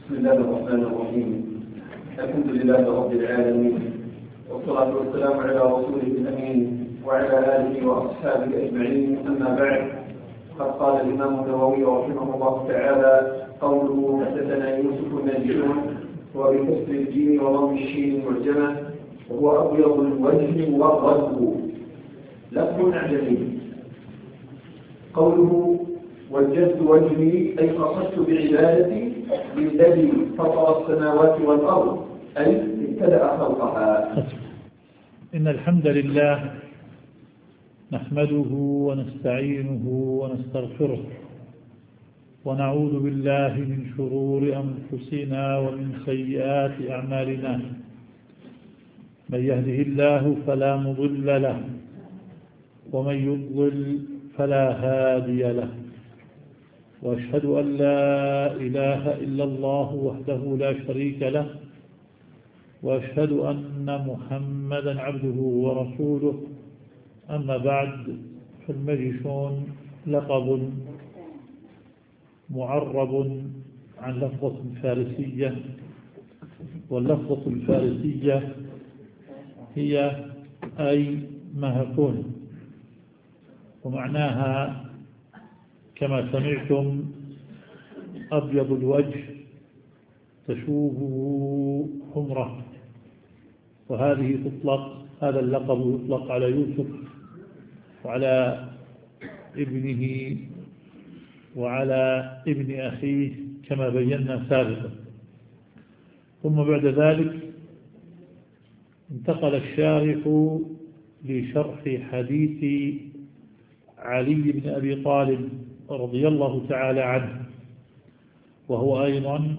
بسم الله الرحمن الرحيم. الحمد لله رب العالمين، والصلاة والسلام على رسوله الأمين وعلى آله وأصحابه أجمعين. أما بعد، قد قال الإمام النووي رحمه الله تعالى: قوله حدثنا يوسف النجيون وبكسر الجيم وضم الشين معجمة، وهو أبيض الوجه وغربه، لفظ أعجمي. قوله وجهت وجهي أي قصدت بعبادتي للذي فطر السماوات والأرض، أي ابتدأ خلقها. إن الحمد لله نحمده ونستعينه ونستغفره، ونعوذ بالله من شرور أنفسنا ومن سيئات أعمالنا. من يهده الله فلا مضل له، ومن يضلل فلا هادي له، وأشهد أن لا إله إلا الله وحده لا شريك له، وأشهد أن محمدا عبده ورسوله. أما بعد، فالمجشون لقب معرب عن لفظة فارسية، واللفظة الفارسية هي أي مهكون، ومعناها كما سمعتم أبيض الوجه تشوبه حمرة. وهذه تطلق، هذا اللقب يطلق على يوسف وعلى ابنه وعلى ابن أخيه كما بينا سابقا. ثم بعد ذلك انتقل الشارح لشرح حديث علي بن أبي طالب رضي الله تعالى عنه، وهو أيضا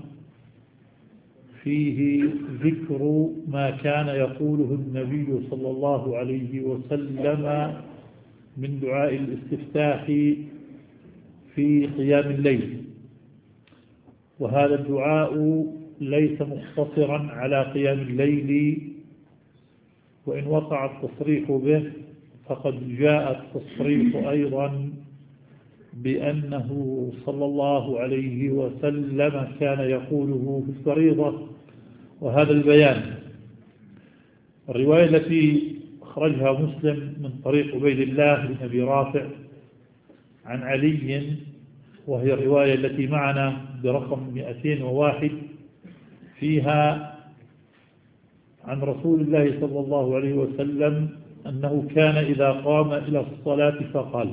فيه ذكر ما كان يقوله النبي صلى الله عليه وسلم من دعاء الاستفتاح في قيام الليل. وهذا الدعاء ليس مقتصرا على قيام الليل، وإن وقع التصريح به فقد جاء التصريح أيضا بأنه صلى الله عليه وسلم كان يقوله في الفريضة. وهذا البيان الرواية التي أخرجها مسلم من طريق عبيد الله بن أبي رافع عن علي، وهي الرواية التي معنا برقم 201، فيها عن رسول الله صلى الله عليه وسلم أنه كان إذا قام إلى الصلاة فقال،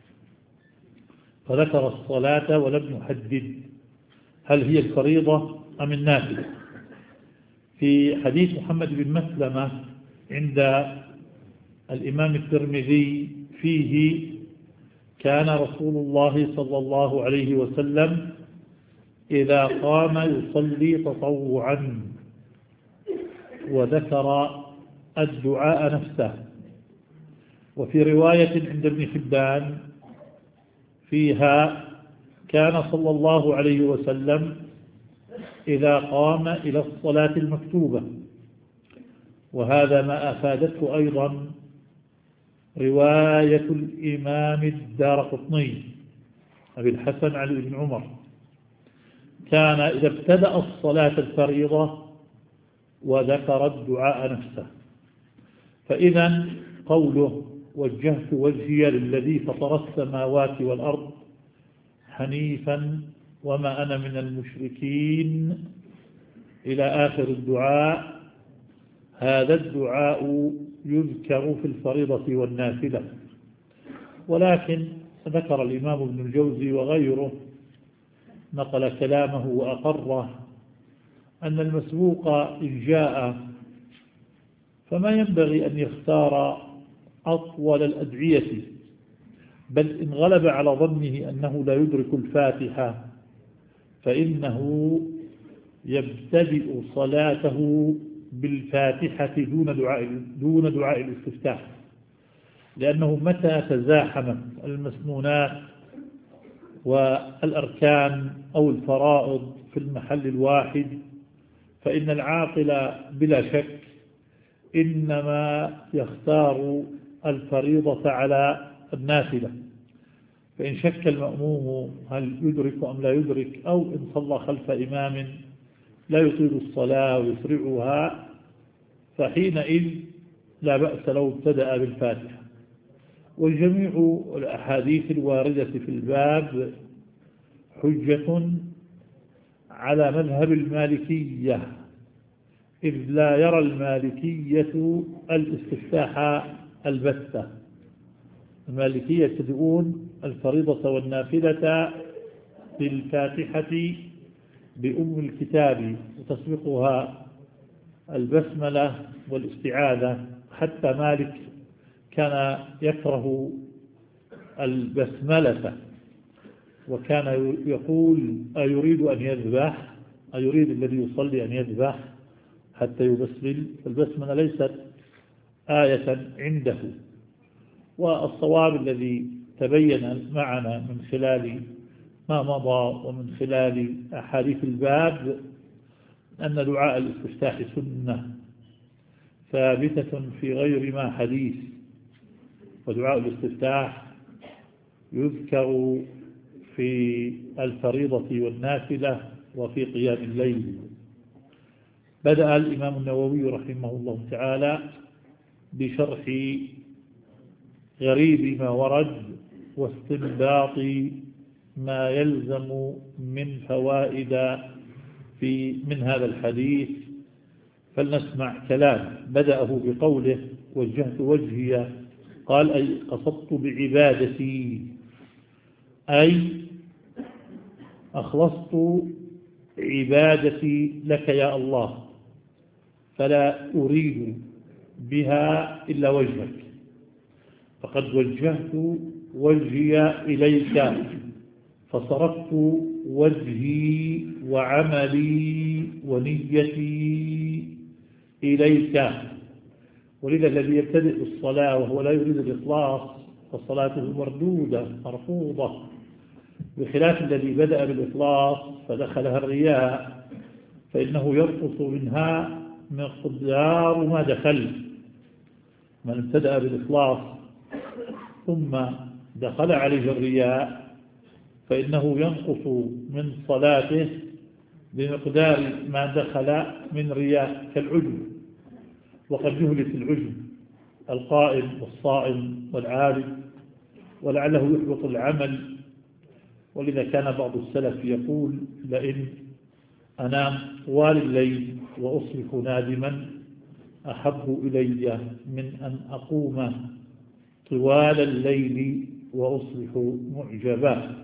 فذكر الصلاة ولم يحدد هل هي الفريضة أم النافلة. في حديث محمد بن مسلمة عند الإمام الترمذي فيه كان رسول الله صلى الله عليه وسلم إذا قام يصلي تطوعا، وذكر الدعاء نفسه. وفي رواية عند ابن حبان فيها كان صلى الله عليه وسلم إذا قام إلى الصلاة المكتوبة. وهذا ما أفادته أيضا رواية الإمام الدارقطني أبي الحسن علي بن عمر، كان إذا ابتدأ الصلاة الفريضة وذكر الدعاء نفسه. فإذا قوله وجهت وجهي للذي فطر السماوات والأرض حنيفا وما أنا من المشركين إلى آخر الدعاء، هذا الدعاء يذكر في الفريضة والنافلة. ولكن ذكر الإمام ابن الجوزي وغيره نقل كلامه وأقره أن المسبوق إن جاء فما ينبغي أن يختار أطول الأدعية، بل إن غلب على ظنه أنه لا يدرك الفاتحة فإنه يبتدئ صلاته بالفاتحة دون دعاء الاستفتاح، لأنه متى تزاحمت المسنونات والأركان أو الفرائض في المحل الواحد فإن العاقل بلا شك إنما يختار الفريضة على النافلة. فإن شك المأموم هل يدرك أم لا يدرك، أو إن صلى خلف إمام لا يطيل الصلاة ويسرعها، فحينئذ لا بأس لو ابتدأ بالفاتحة. وجميع الأحاديث الواردة في الباب حجة على مذهب المالكية، إذ لا يرى المالكية الاستفتاح البتة. المالكية يبتدئون الفريضة والنافلة بالفاتحة بأم الكتاب وتسبقها البسملة والاستعاذة، حتى مالك كان يكره البسملة وكان يقول أيريد أن يذبح، أيريد الذي يصلي أن يذبح حتى يبسمل، فالبسملة ليست آية عنده. والصواب الذي تبين معنا من خلال ما مضى ومن خلال أحاديث الباب أن دعاء الاستفتاح سنة ثابتة في غير ما حديث، ودعاء الاستفتاح يذكر في الفريضة والنافلة وفي قيام الليل. بدأ الإمام النووي رحمه الله تعالى بشرح غريب ما ورد واستنباط ما يلزم من فوائد من هذا الحديث، فلنسمع كلام. بدأه بقوله وجهت وجهي، قال أي قصدت بعبادتي، أي أخلصت عبادتي لك يا الله، فلا أريد بها إلا وجهك، فقد وجهت وجهي إليك، فصرفت وجهي وعملي ونيتي إليك. ولذا الذي يبتدئ بالصلاة وهو لا يريد الإخلاص فصلاته مردودة مرفوضة، بخلاف الذي بدأ بالإخلاص فدخلها الرياء، فإنه ينقص منها مقدار ما دخل. من ابتدأ بالإخلاص ثم دخل عليه الرياء فإنه ينقص من صلاته بمقدار ما دخل من رياء، كالعجب. وقد جهلت العجب القائم والصائم والعارف، ولعله يحبط العمل. ولذا كان بعض السلف يقول لئن أنام طوال الليل وأصبح نادما أحب إلي من أن أقوم طوال الليل وأصبح معجبا.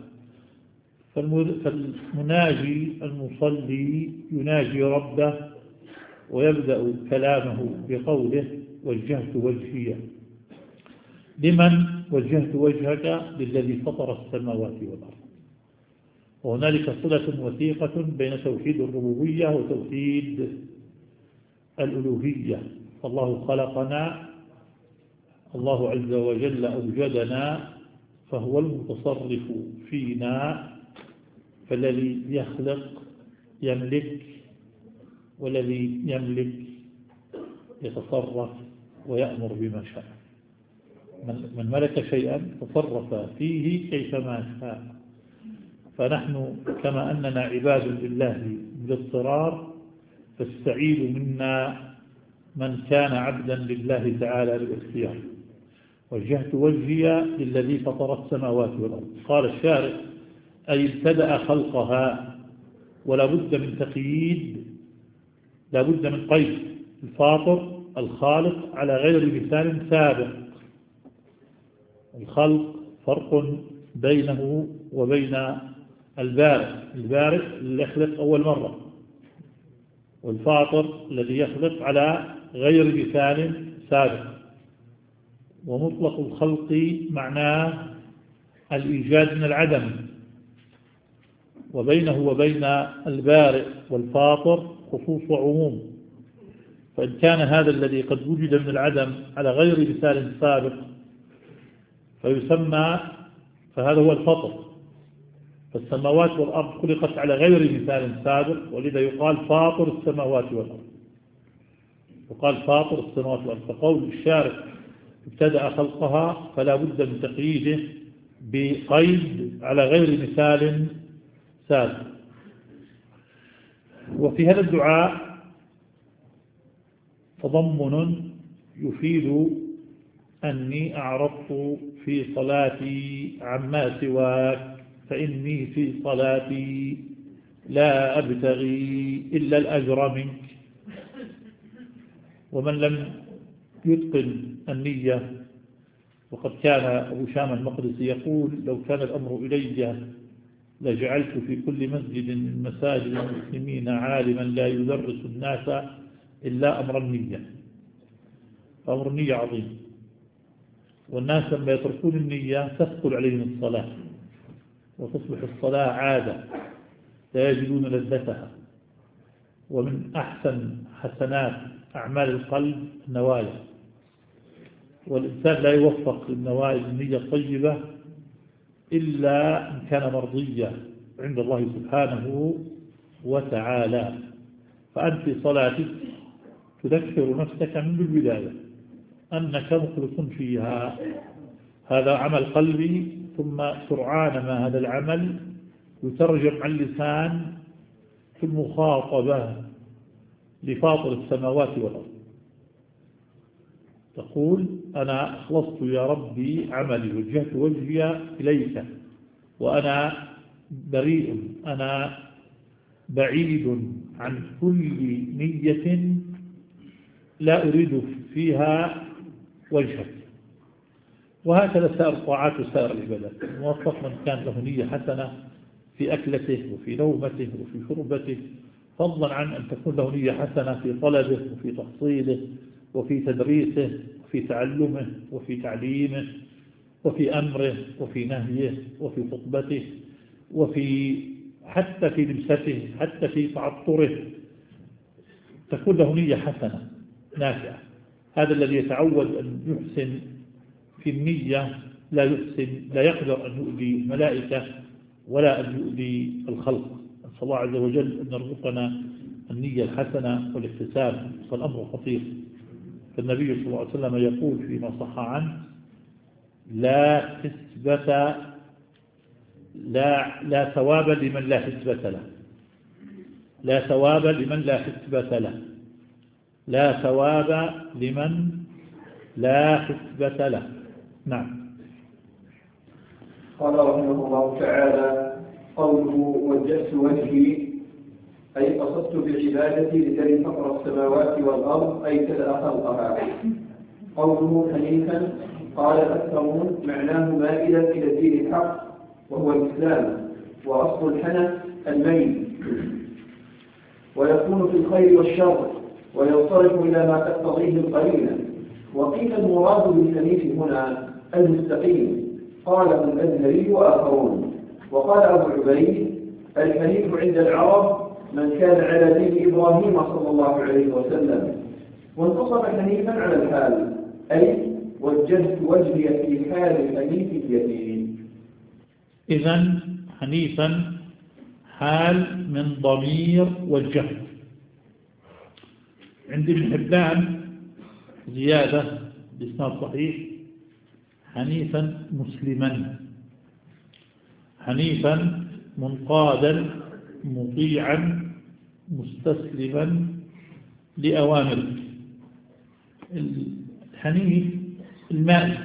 فالمناجي المصلي يناجي ربه ويبدأ كلامه بقوله وجهت وجهي. لمن وجهت وجهك؟ للذي فطر السماوات والأرض. وهنالك صلة وثيقة بين توحيد الربوبية وتوحيد الألوهية. فالله خلقنا، الله عز وجل أوجدنا، فهو المتصرف فينا، فالذي يخلق يملك، والذي يملك يتصرف ويأمر بما شاء. من ملك شيئا تصرف فيه كيفما شاء. فنحن كما أننا عباد لله بالاضطرار، فالسعيد منا من كان عبدا لله تعالى بالاختيار. وجهت وجهي للذي فطر السماوات والأرض. قال الشارع أي ابتدأ خلقها، ولا بد من تقييد، لا بد من قيد. الفاطر الخالق على غير مثال سابق. الخلق فرق بينه وبين البارئ. البارئ اللي يخلق أول مرة، والفاطر الذي يخلق على غير مثال سابق. ومطلق الخلق معناه الإيجاد من العدم، وبينه وبين البارئ والفاطر خصوص وعموم. فإن كان هذا الذي قد وجد من العدم على غير مثال سابق فيسمى، فهذا هو الفطر. فالسماوات والأرض خلقت على غير مثال سابق، ولذا يقال فاطر السماوات والأرض، يقال فاطر السماوات والأرض. فقول الشارع ابتدأ خلقها فلا بد من تقييده بقيد على غير مثال سابق. وفي هذا الدعاء تضمن يفيد أني أعرضت في صلاتي عما سواك، فإني في صلاتي لا أبتغي إلا الأجر منك. ومن لم يتقن النية، وقد كان أبو شام المقدسي يقول: لو كان الأمر إلي لجعلت في كل مسجد من مساجد المسلمين عالما لا يدرس الناس إلا أمر النية. أمر النية عظيم، والناس لما يتركون النية تثقل عليهم الصلاة، وتصبح الصلاة عادة لا يجدون لذتها. ومن أحسن حسنات أعمال القلب النوايا، والإنسان لا يوفق للنوايا النية الطيبة إلا إن كان مرضيا عند الله سبحانه وتعالى. فأنت في صلاتك تذكر نفسك من البداية أنك مخلص فيها. هذا عمل قلبي، ثم سرعان ما هذا العمل يترجم عن اللسان في المخاطبة لفاطر السماوات والأرض. تقول: أنا أخلصت يا ربي عملي، وجهت وجهي إليك، وأنا بريء، أنا بعيد عن كل نية لا أريد فيها وجهك. وهكذا سائر الطاعات وسائر العبادات. موفق من كان له نية حسنة في أكلته وفي نومته وفي شربته، فضلا عن أن تكون له نية حسنة في طلبه وفي تحصيله وفي تدريسه وفي تعلمه وفي تعليمه وفي أمره وفي نهيه وفي خطبته وفي حتى في لبسته، حتى في تعطره، تكون له نية حسنة نافعة. هذا الذي يتعود أن يحسن في النية لا يقدر أن يؤذي الملائكة ولا أن يؤذي الخلق. نسأل الله عز وجل أن يرزقنا النية الحسنة والاحتساب، فالأمر خطير. فالنبي صلى الله عليه وسلم يقول فيما صح عنه: لا ثواب لمن لا حسبة له. لا ثواب لمن لا حسبة له. لا ثواب لمن لا حسبة له. نعم. قال رحمه الله تعالى: قوله وجهت وجهي أي قصدت بالعبادة للذي فطر السماوات والأرض أي كذا خلقها. قوله حنيفا قال الأكثرون معناه مائلا إلى الدين الحق وهو الإسلام، وأصل الحنف الميل، ويكون في الخير والشر، وينصرف إلى ما تقتضيه القرينة. وقيل المراد بالحنيف هنا المستقيم، قاله الأزهري وآخرون. وقال أبو عبيد: الحنيف عند العرب من كان على دين إبراهيم صلى الله عليه وسلم. وانتصب حنيفا على الحال، أي وجهت وجهي في حال حنيف اليتيم. إذن حنيفا حال من ضمير وجهت. عند ابن حبان زيادة بإسناد صحيح: حنيفا مسلما، حنيفا منقادا مطيعا مستسلما لأوامره. الحنيف المائل،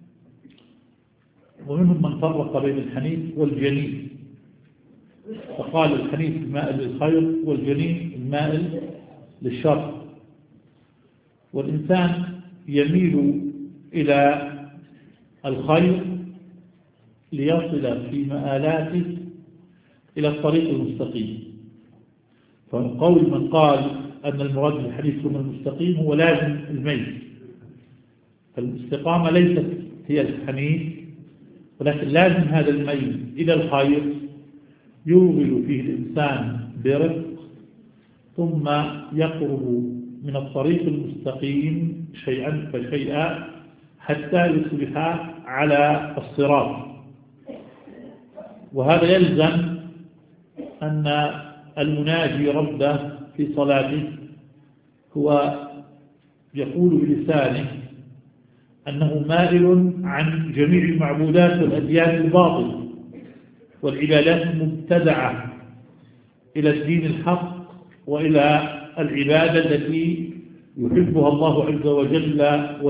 ومنهم من فرق بين الحنيف والجنين، فقال الحنيف المائل للخير والجنين المائل للشر. والإنسان يميل إلى الخير ليصل في مآلاته إلى الطريق المستقيم. فقول من قال أن المراد بالحديث ثم المستقيم هو لازم الميل. فالاستقامة ليست هي الحنيف، ولكن لازم هذا الميل إلى الخير يوغل فيه الإنسان برفق، ثم يقرب من الطريق المستقيم شيئا فشيئا حتى يصبح على الصراط. وهذا يلزم أن المناجي ربه في صلاته هو يقول بلسانه أنه مائل عن جميع المعبودات والأديان الباطلة والعبادات المبتدعة إلى الدين الحق وإلى العبادة التي يحبها الله عز وجل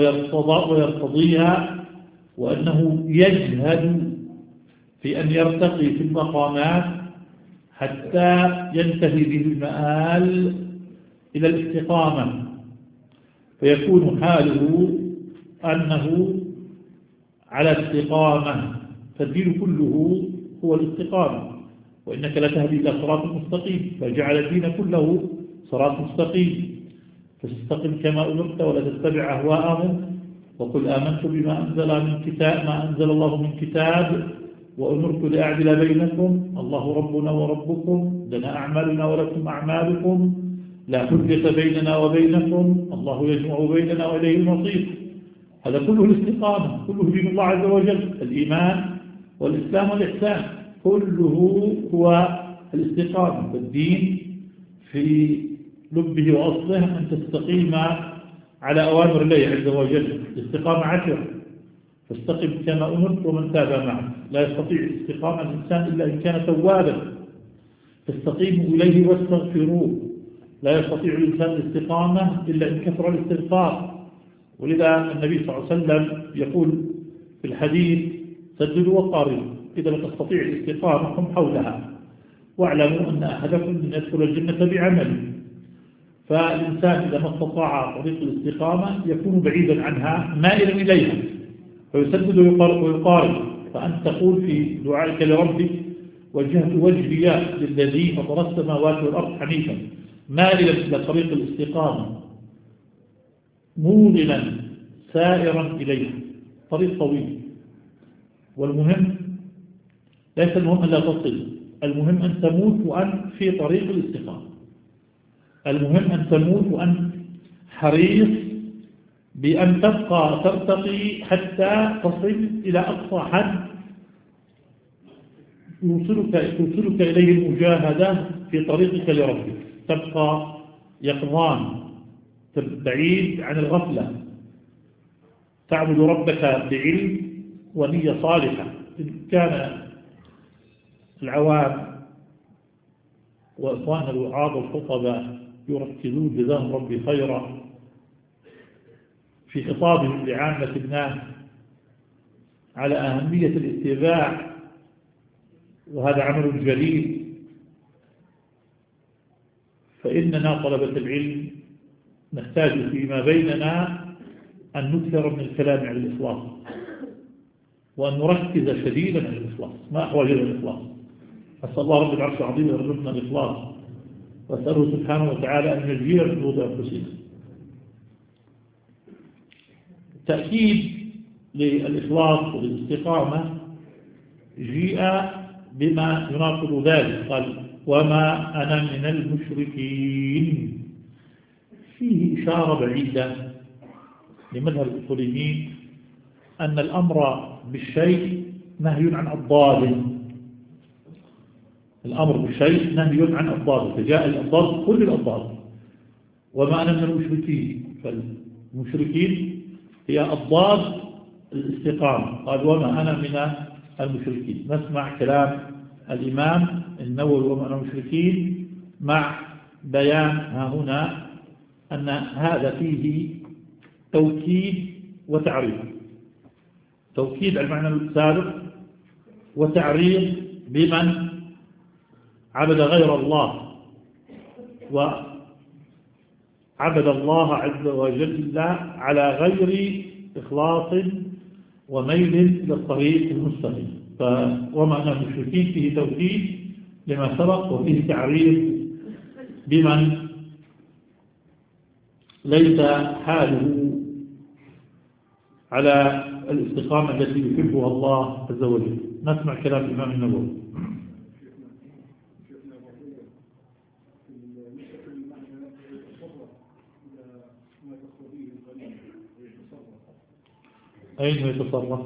ويرتضيها، وأنه يجهد في أن يرتقي في المقامات حتى ينتهي به المآل إلى الاستقامة، فيكون حاله أنه على استقامة، فالدين كله هو الاستقامة، وإنك لتهدي إلى صراط مستقيم، فجعل الدين كله صراط مستقيم، فاستقم كما أمرت ولا تتبع أهواءهم، وقل آمنت بما أنزل الله من كتاب وأمرت لأعدل بينكم، الله ربنا وربكم، لنا أعمالنا ولكم أعمالكم، لا حجة بيننا وبينكم، الله يجمع بيننا وإليه المصير. هذا كله الاستقامة، كله دين الله عز وجل، الإيمان والإسلام والإحسان كله هو الاستقامة. والدين في لبه وأصله أن تستقيم على أوامر الله عز وجل، الاستقامة 10، فاستقم كما أمرت ومن تاب معك. لا يستطيع الاستقامة الإنسان إلا إن كان توابا، فاستقيموا إليه واستغفروه. لا يستطيع الإنسان الاستقامة إلا إن كثر الاستغفار، ولذا النبي صلى الله عليه وسلم يقول في الحديث: سددوا وقاربوا، إذا لا تستطيع الاستقامة قم حولها، واعلموا أن أحدكم يدخل الجنة بعمله. فالإنسان إذا ما استطاع طريق الاستقامة يكون بعيدا عنها مائلا إليها، فيسدد ويقارب. فأنت تقول في دعائك لربك: وجهت وجهي للذي فطر السماوات والأرض حنيفا، مائلا إلى طريق الاستقامة، موغلا سائرا إليها، طريق طويل. والمهم ليس المهم أن لا تصل، المهم أن تموت وأنت في طريق الاستقامة، المهم أن تموت وأنت حريص بأن تبقى ترتقي حتى تصل إلى أقصى حد توصلك إليه المجاهدة في طريقك لربك، تبقى يقظان بعيد عن الغفلة، تعبد ربك بعلم ونية صالحة. إن كان العوام وإخواننا الوعاظ والخطباء يركزون جزاهم ربي خيرا في خطابهم لعامة الناس على أهمية الاتباع، وهذا عمل جليل، فإننا طلبة العلم نحتاج فيما بيننا أن نكثر من الكلام عن الإخلاص، وأن نركز شديدا على الإخلاص، ما أحوال الإخلاص. أسأل الله رب العرش العظيم أن يرزقنا الإخلاص، وأسأله سبحانه وتعالى أن يجزينا من شرور أنفسنا. تأكيد للإخلاص والاستقامة جيء بما يناقض ذلك، قال: وما أنا من المشركين. فيه إشارة بعيدة لمذهب الأصوليين أن الأمر بالشيء نهي عن الضاد، الأمر بالشيء نهي عن الضاد، فجاء الأضداد كل الأضداد. وما أنا من المشركين، فالمشركين هي أضداد الاستقامة، قال: وما أنا من المشركين. نسمع كلام الإمام النووي: وما أنا المشركين، مع بيان ها هنا أن هذا فيه توكيد وتعريض، توكيد على المعنى السابق، وتعريض بمن عبد غير الله وعبد الله عز وجل على غير إخلاص وميل إلى الطريق المستقيم. وما أنا المشركين فيه توكيد لما سبق، وفيه تعريض بمن ليس حاله على الاستقامة التي يحبها الله عز وجل. نسمع كلام الإمام النووي. أين يتصرف؟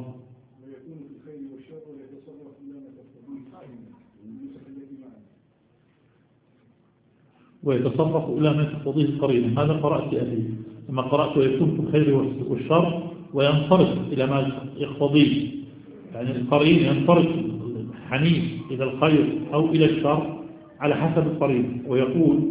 ويتصرف إلى ما تقتضيه القرينة. هذا قرأت أبي لما قرأت: ويكون في الخير والشر، وينصرف إلى ما يقتضيه، يعني القرين ينصرف حنيف إلى الخير أو إلى الشر على حسب القرين. ويقول: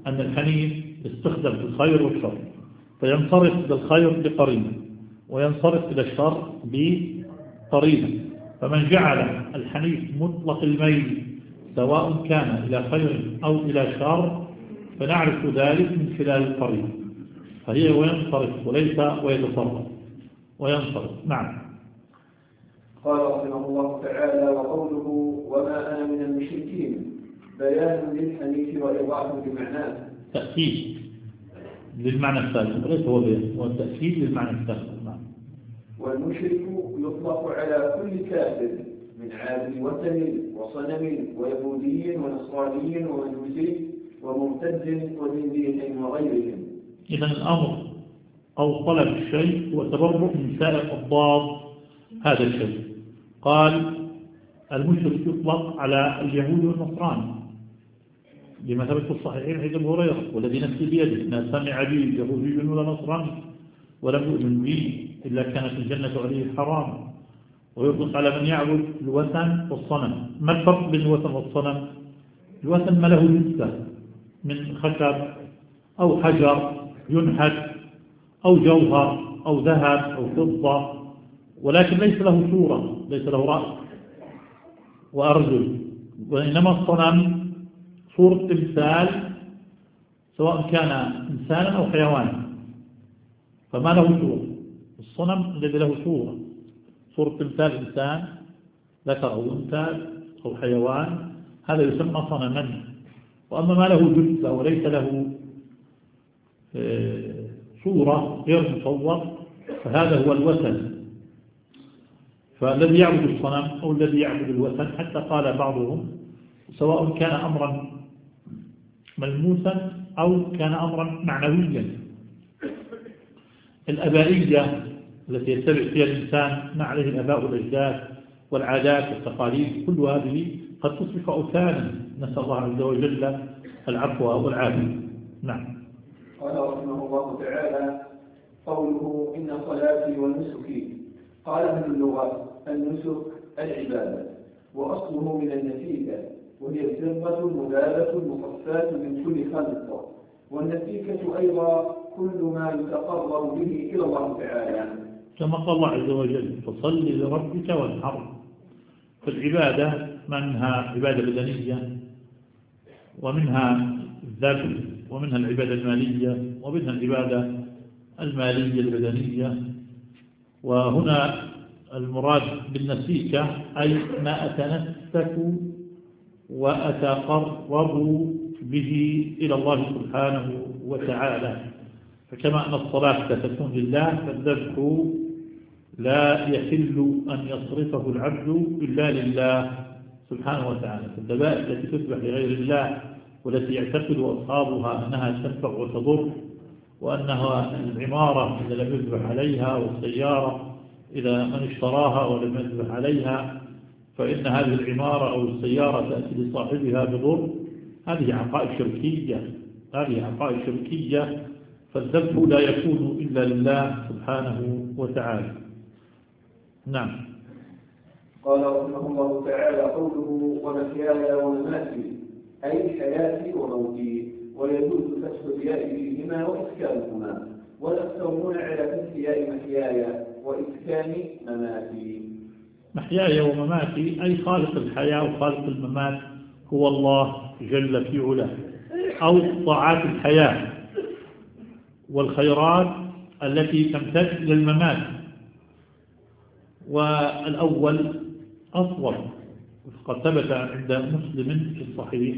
أن الحنيف يستخدم في الخير والشر، فينصرف للخير بقرينة وينصرف إلى الشر بقرينة. فمن جعل الحنيف مطلق الميل سواء كان إلى خير أو إلى شر فنعرف ذلك من خلال القرينة، فهي وينصرف وليس ويتصرف وينصرف. نعم. قال رحمه الله تعالى: وقوله وما أنا من المشركين بيان للحنيف وإيضاح بمعناه. تأكيد للمعنى الثالث وليس هو بيان، هو التأكيد للمعنى الثالث. نعم. والمشرك يطلق على كل كافر من عابد وثن وصنم ويهودي ونصراني ومجوسي ومرتد وزنديق وغيرهم. إذن الأمر أو طلب الشيء هو تبرؤ من سائر أضداد هذا الشيء. قال المشرك يطلق على اليهود والنصران لما ثبت في الصحيحين حديث أبي هريرة: والذي نفسي بيده ما سمع بي يهودي ولا نصراني ولم يؤمن بي إلا كانت الجنة عليه حرام. ويطلق على من يعبد الوثن والصنم. ما الفرق بين الوثن والصنم؟ الوثن ما له جثة من خشب أو حجر ينحت أو جوهر أو ذهب أو فضة، ولكن ليس له صورة، ليس له رأس وأرجل. وإنما الصنم صورة تمثال سواء كان إنسانا أو حيوانا، فما له صورة. الصنم الذي له صورة تمثال إنسان ذكر أو أنثى أو حيوان هذا يسمى صنما. وأما ما له جثة وليس له صورة غير مصور فهذا هو الوثن. فالذي يعبد الصنم أو الذي يعبد الوثن، حتى قال بعضهم سواء كان أمرا ملموسا أو كان أمرا معنويا. الأبائية التي يتبع فيها الإنسان ما عليه الآباء والأجداد والعادات والتقاليد كل هذه قد تصبح أوثانا، نسأل الله عز وجل العفو والعافية. نعم. قال رحمه الله تعالى: قوله إن صلاتي ونسكي. قال ابن اللغة: النسك العبادة، وأصله من النسيكة، وهي الفرقة المذابة المصفاة من كل خلق. والنسيكة أيضا كل ما يتقرب به إلى الله تعالى، كما قال الله عز وجل: فصل لربك وانحر. فالعبادة منها عبادة بدنية ومنها الذكر ومنها العبادة المالية ومنها العبادة المالية البدنية. وهنا المراد بالنسيكة أي ما أتنسك وأتقرب به إلى الله سبحانه وتعالى. فكما أن الصلاة تكون لله فالذبح لا يحل أن يصرفه العبد إلا لله سبحانه وتعالى. فالذبائح التي تذبح لغير الله والتي يعتقد أصحابها أنها تنفع وتضر، وأنها العمارة إذا لم يذبح عليها والسيارة إذا من اشتراها ولم يذبح عليها فإن هذه العمارة أو السيارة تأتي لصاحبها بضر، هذه عقائد شركية. فالذبح لا يكون إلا لله سبحانه وتعالى. نعم. قال رحمه الله تعالى: قوله ومحياي ومماتي أي حياتي وموتي، ويجوز فتح الياء فيهما وإسكانهما، والأكثرون على فتح ياء محياي وإسكان مماتي. محياي ومماتي أي خالق الحياة وخالق الممات هو الله جل في علاه، أو طاعات الحياة والخيرات التي تمتد للممات. والأول أصوب، قد ثبت عند مسلم في الصحيح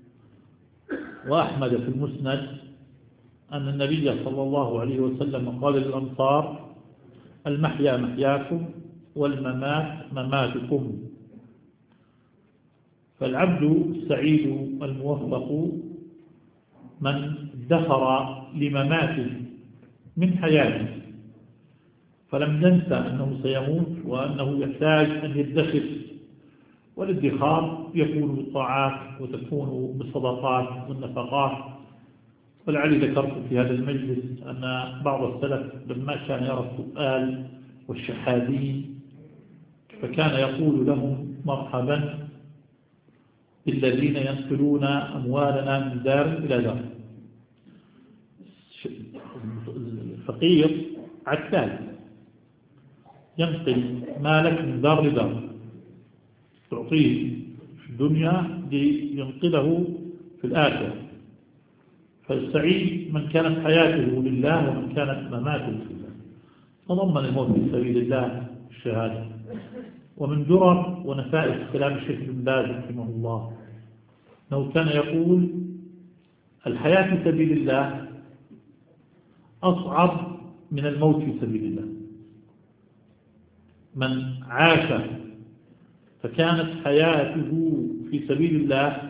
وأحمد في المسند أن النبي صلى الله عليه وسلم قال للأنصار: المحيا محياكم والممات مماتكم. فالعبد السعيد الموفق من ادخر لمماته من حياته، فلم ينسى أنه سيموت وأنه يحتاج أن يدخر. والادخار يكون بالطاعات وتكون بالصدقات والنفقات. ولعلي ذكرت في هذا المجلس أن بعض السلف لما كان يرى السؤال والشحاذين فكان يقول لهم: مرحبا بالذين ينقلون أموالنا من دار إلى دار. الفقير عتال ينقل مالك من دار لدار، تعطيه في الدنيا لينقله في الآخرة. فالسعيد من كانت حياته لله ومن كانت مماته لله. تضمن الموت في سبيل الله الشهادة. ومن درر ونفائس كلام الشيخ بن باز رحمه الله أنه كان يقول: الحياة في سبيل الله أصعب من الموت في سبيل الله. من عاش فكانت حياته في سبيل الله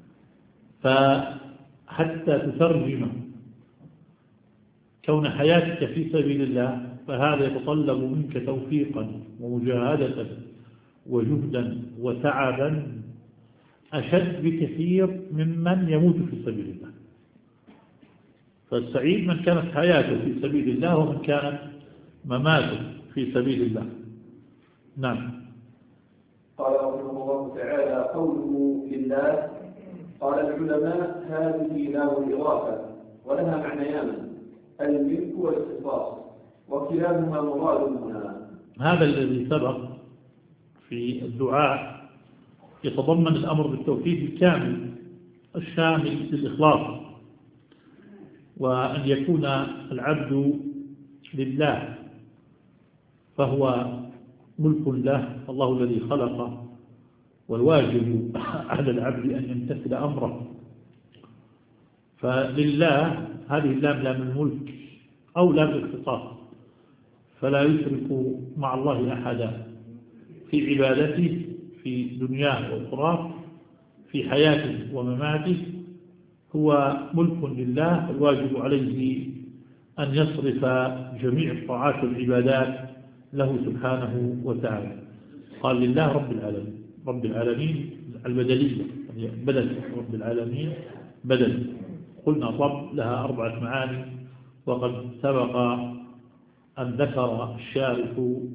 فحتى تترجم كون حياتك في سبيل الله فهذا يتطلب منك توفيقا ومجاهدة وجهدا وتعبا أشد بكثير ممن يموت في سبيل الله. فالسعيد من كانت حياته في سبيل الله ومن كانت مماته في سبيل الله. نعم. قال رحمه الله تعالى: قوله لله. قال العلماء: هذه لام الإضافة ولها معنيان: الملك والاختصاص، وكلاهما مراد هنا. هذا الذي سبق في الدعاء يتضمن الأمر بالتوحيد الكامل الشامل للإخلاص، وأن يكون العبد لله فهو ملك له، الله الذي خلقه، والواجب على العبد أن يمتثل أمره. فلله هذه اللام لام الملك أو لام الاختصاص، فلا يشرك مع الله أحدا في عبادته في دنياه وأخراه، في حياته ومماته. هو ملك لله، الواجب عليه أن يصرف جميع الطاعات والعبادات له سبحانه وتعالى. قال: لله رب العالمين. رب العالمين البدلية، بدل رب العالمين بدل. قلنا رب لها 4 معاني، وقد سبق أن ذكر الشارح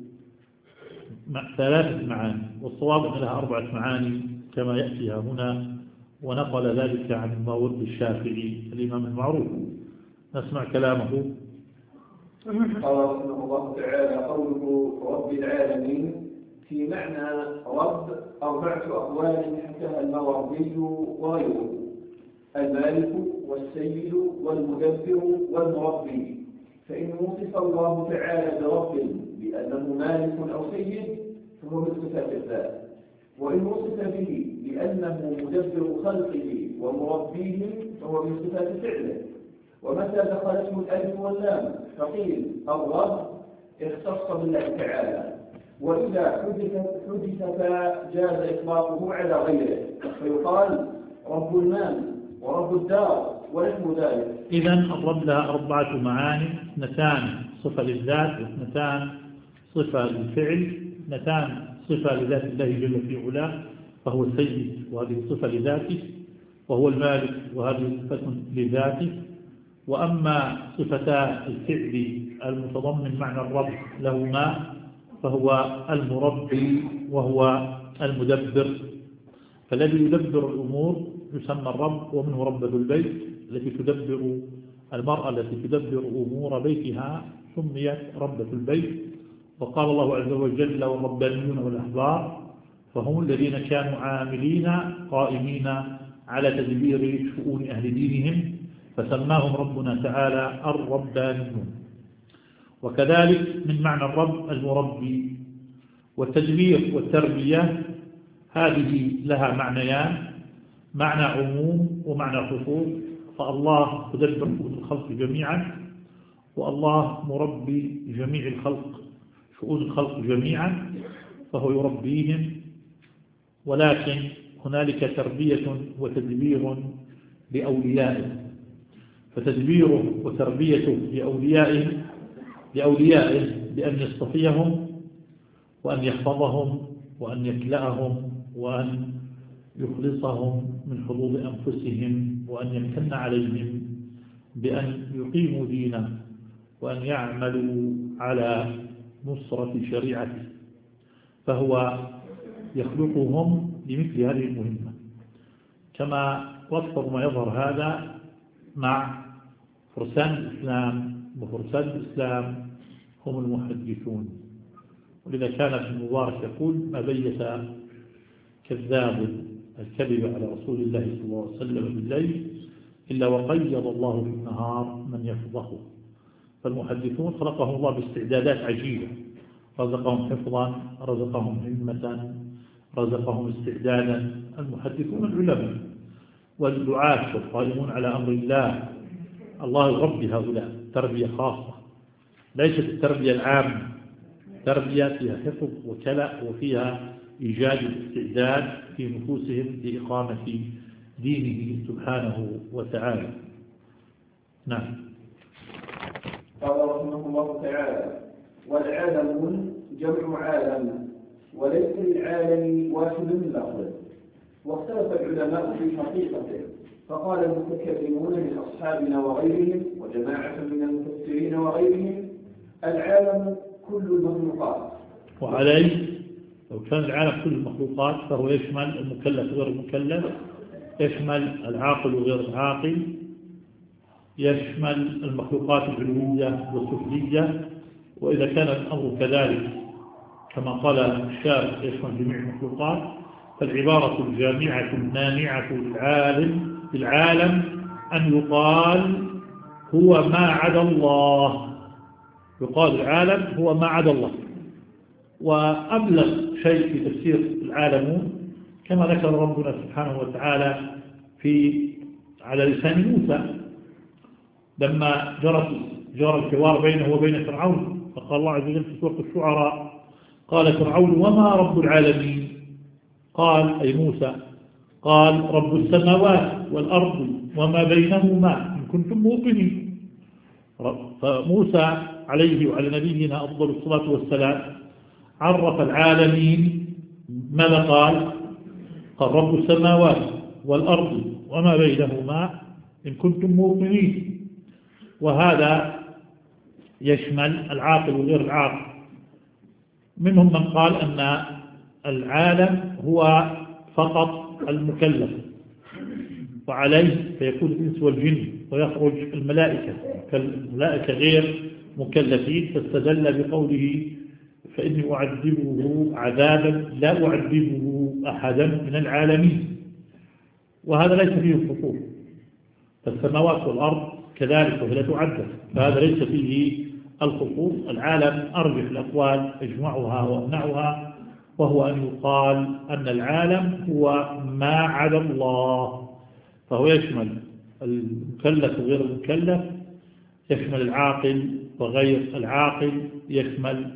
3 معاني، والصواب أن لها 4 معاني كما يأتيها هنا، ونقل ذلك عن الماوردي الشافعي الإمام المعروف. نسمع كلامه. قال رحمه الله تعالى: قوله رب العالمين في معنى رب 4 أقوال حكاها الماوردي وغيره: المالك والسيد والمدبر والمربي. فإن وصف الله تعالى برب بأنه مالك أو سيد فهو من صفات الذات، وإن وصف به بأنه مدبر خلقه ومربيهم فهو من صفات فعله. ومتى دخلته الألف واللام فقيل الرب اختص بالله تعالى، وإذا حدث فجاز إطلاقه على غيره، فيقال رب المال ورب الدار ونحو ذلك. إذن الرب لها 4 معاني: 2 صفة للذات، و2 صفة للفعل، 2 صفة لذات الله جل في علاه فهو السيد وهذه صفة لذاته، وهو المالك وهذه صفة لذاته. وأما صفتا الفعل المتضمن معنى الرب لهما فهو المربي وهو المدبر. فالذي يدبر الأمور يسمى الرب، ومنه ربة البيت التي تدبر المرأة التي تدبر أمور بيتها سميت ربة البيت. وقال الله عز وجل: والربانيون والأحبار، فهم الذين كانوا عاملين قائمين على تدبير شؤون أهل دينهم، فسماهم ربنا تعالى الربانيون. وكذلك من معنى الرب المربي. والتدبير والتربية هذه لها معنيان: معنى عموم ومعنى خصوص. فالله تدبر شؤون الخلق جميعا، والله مربي جميع الخلق، شؤون الخلق جميعا، فهو يربيهم. ولكن هنالك تربية وتدبير لأوليائه، فتدبيره وتربيته لأوليائه بأن يصطفيهم وأن يحفظهم وأن يكلأهم وأن يخلصهم من حظوظ أنفسهم، وأن يمتن عليهم بأن يقيموا دينه وأن يعملوا على نصرة شريعته. فهو يخلقهم لمثل هذه المهمة، كما أكثر ما يظهر هذا مع فرسان الإسلام وفرسان الإسلام هم المحدثون. ولذا كان ابن المبارك يقول: ما بيت كذاب الكذب على رسول الله صلى الله عليه وسلم بالليل إلا وقيض الله في النهار من يفضحه. فالمحدثون خلقهم الله باستعدادات عجيبة، رزقهم حفظا، رزقهم همة، رزقهم استعدادا. المحدثون العلماء والدعاة والقائمون على أمر الله، الله يربي هؤلاء تربية خاصة، ليست التربية العامة، تربية فيها حفظ وكلأ وفيها إيجاد الاستعداد في نفوسهم لإقامة دينه سبحانه وتعالى. نعم. قال رحمه الله تعالى: والعالم جمع عالم، وليس للعالم واحد لفظ. واختلف العلماء في حقيقته، فقال المتكلمون من أصحابنا وغيرهم وجماعة من المفسرين وغيرهم: العالم كل المخلوقات. وعليه لو كان العالم كل المخلوقات فهو يشمل المكلف وغير المكلف، يشمل العاقل وغير العاقل، يشمل المخلوقات العلوية والسفلية. وإذا كان الأمر كذلك كما قال الشارع يشمل جميع المخلوقات، فالعبارة الجامعة المانعة للعالم أن يقال هو ما عدا الله. يقال العالم هو ما عدا الله. وأبلغ شيء في تفسير العالمون كما ذكر ربنا سبحانه وتعالى على لسان موسى لما جرى الحوار بينه وبين فرعون، فقال الله عز وجل في سورة الشعراء: قال فرعون وما رب العالمين؟ قال أي موسى قال: رب السماوات والأرض وما بينهما إن كنتم موقنين. فموسى عليه وعلى نبينا أفضل الصلاة والسلام عرف العالمين ماذا قال؟ قال: رب السماوات والأرض وما بينهما إن كنتم موقنين. وهذا يشمل العاقل وغير العاقل. منهم من قال أن العالم هو فقط المكلف، وعليه فيكون الإنس والجن ويخرج الملائكة، فالملائكة غير مكلفين، فاستدل بقوله: فإني أعذبه عذابا لا أعذبه أحدا من العالمين. وهذا ليس فيه الخصوص، فالسماوات والأرض كذلك وهي لا تعدد، فهذا ليس فيه الخصوص. العالم أرجح الأقوال أجمعها وأمنعها، وهو أن يقال أن العالم هو ما عدا الله، فهو يشمل المكلف وغير المكلف، يشمل العاقل وغير العاقل، يشمل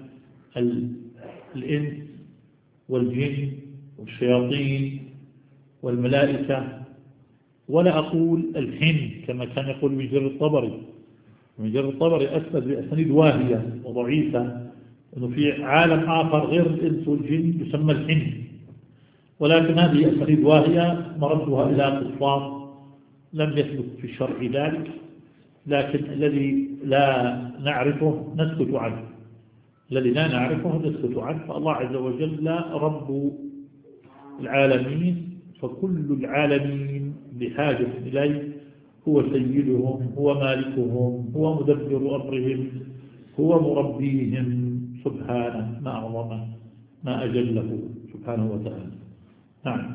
الإنس والجن والشياطين والملائكة. ولا أقول الحن كما كان يقول مجر الطبري. مجر الطبري أثبت بأسانيد واهية وضعيفة أنه في عالم آخر غير الإنس والجن يسمى الحن، ولكن هذه أسانيد واهية مردها إلى قصاص لم يثبت في الشرع ذلك، لكن الذي لا نعرفه نسكت عنه، الذي لا نعرفه نسكت عنه. فالله عز وجل رب العالمين، فكل العالمين بحاجة إليه، هو سيدهم، هو مالكهم، هو مدبر أمرهم، هو مربيهم سبحانه، ما أعظمه ما أجله سبحانه وتعالى. نعم.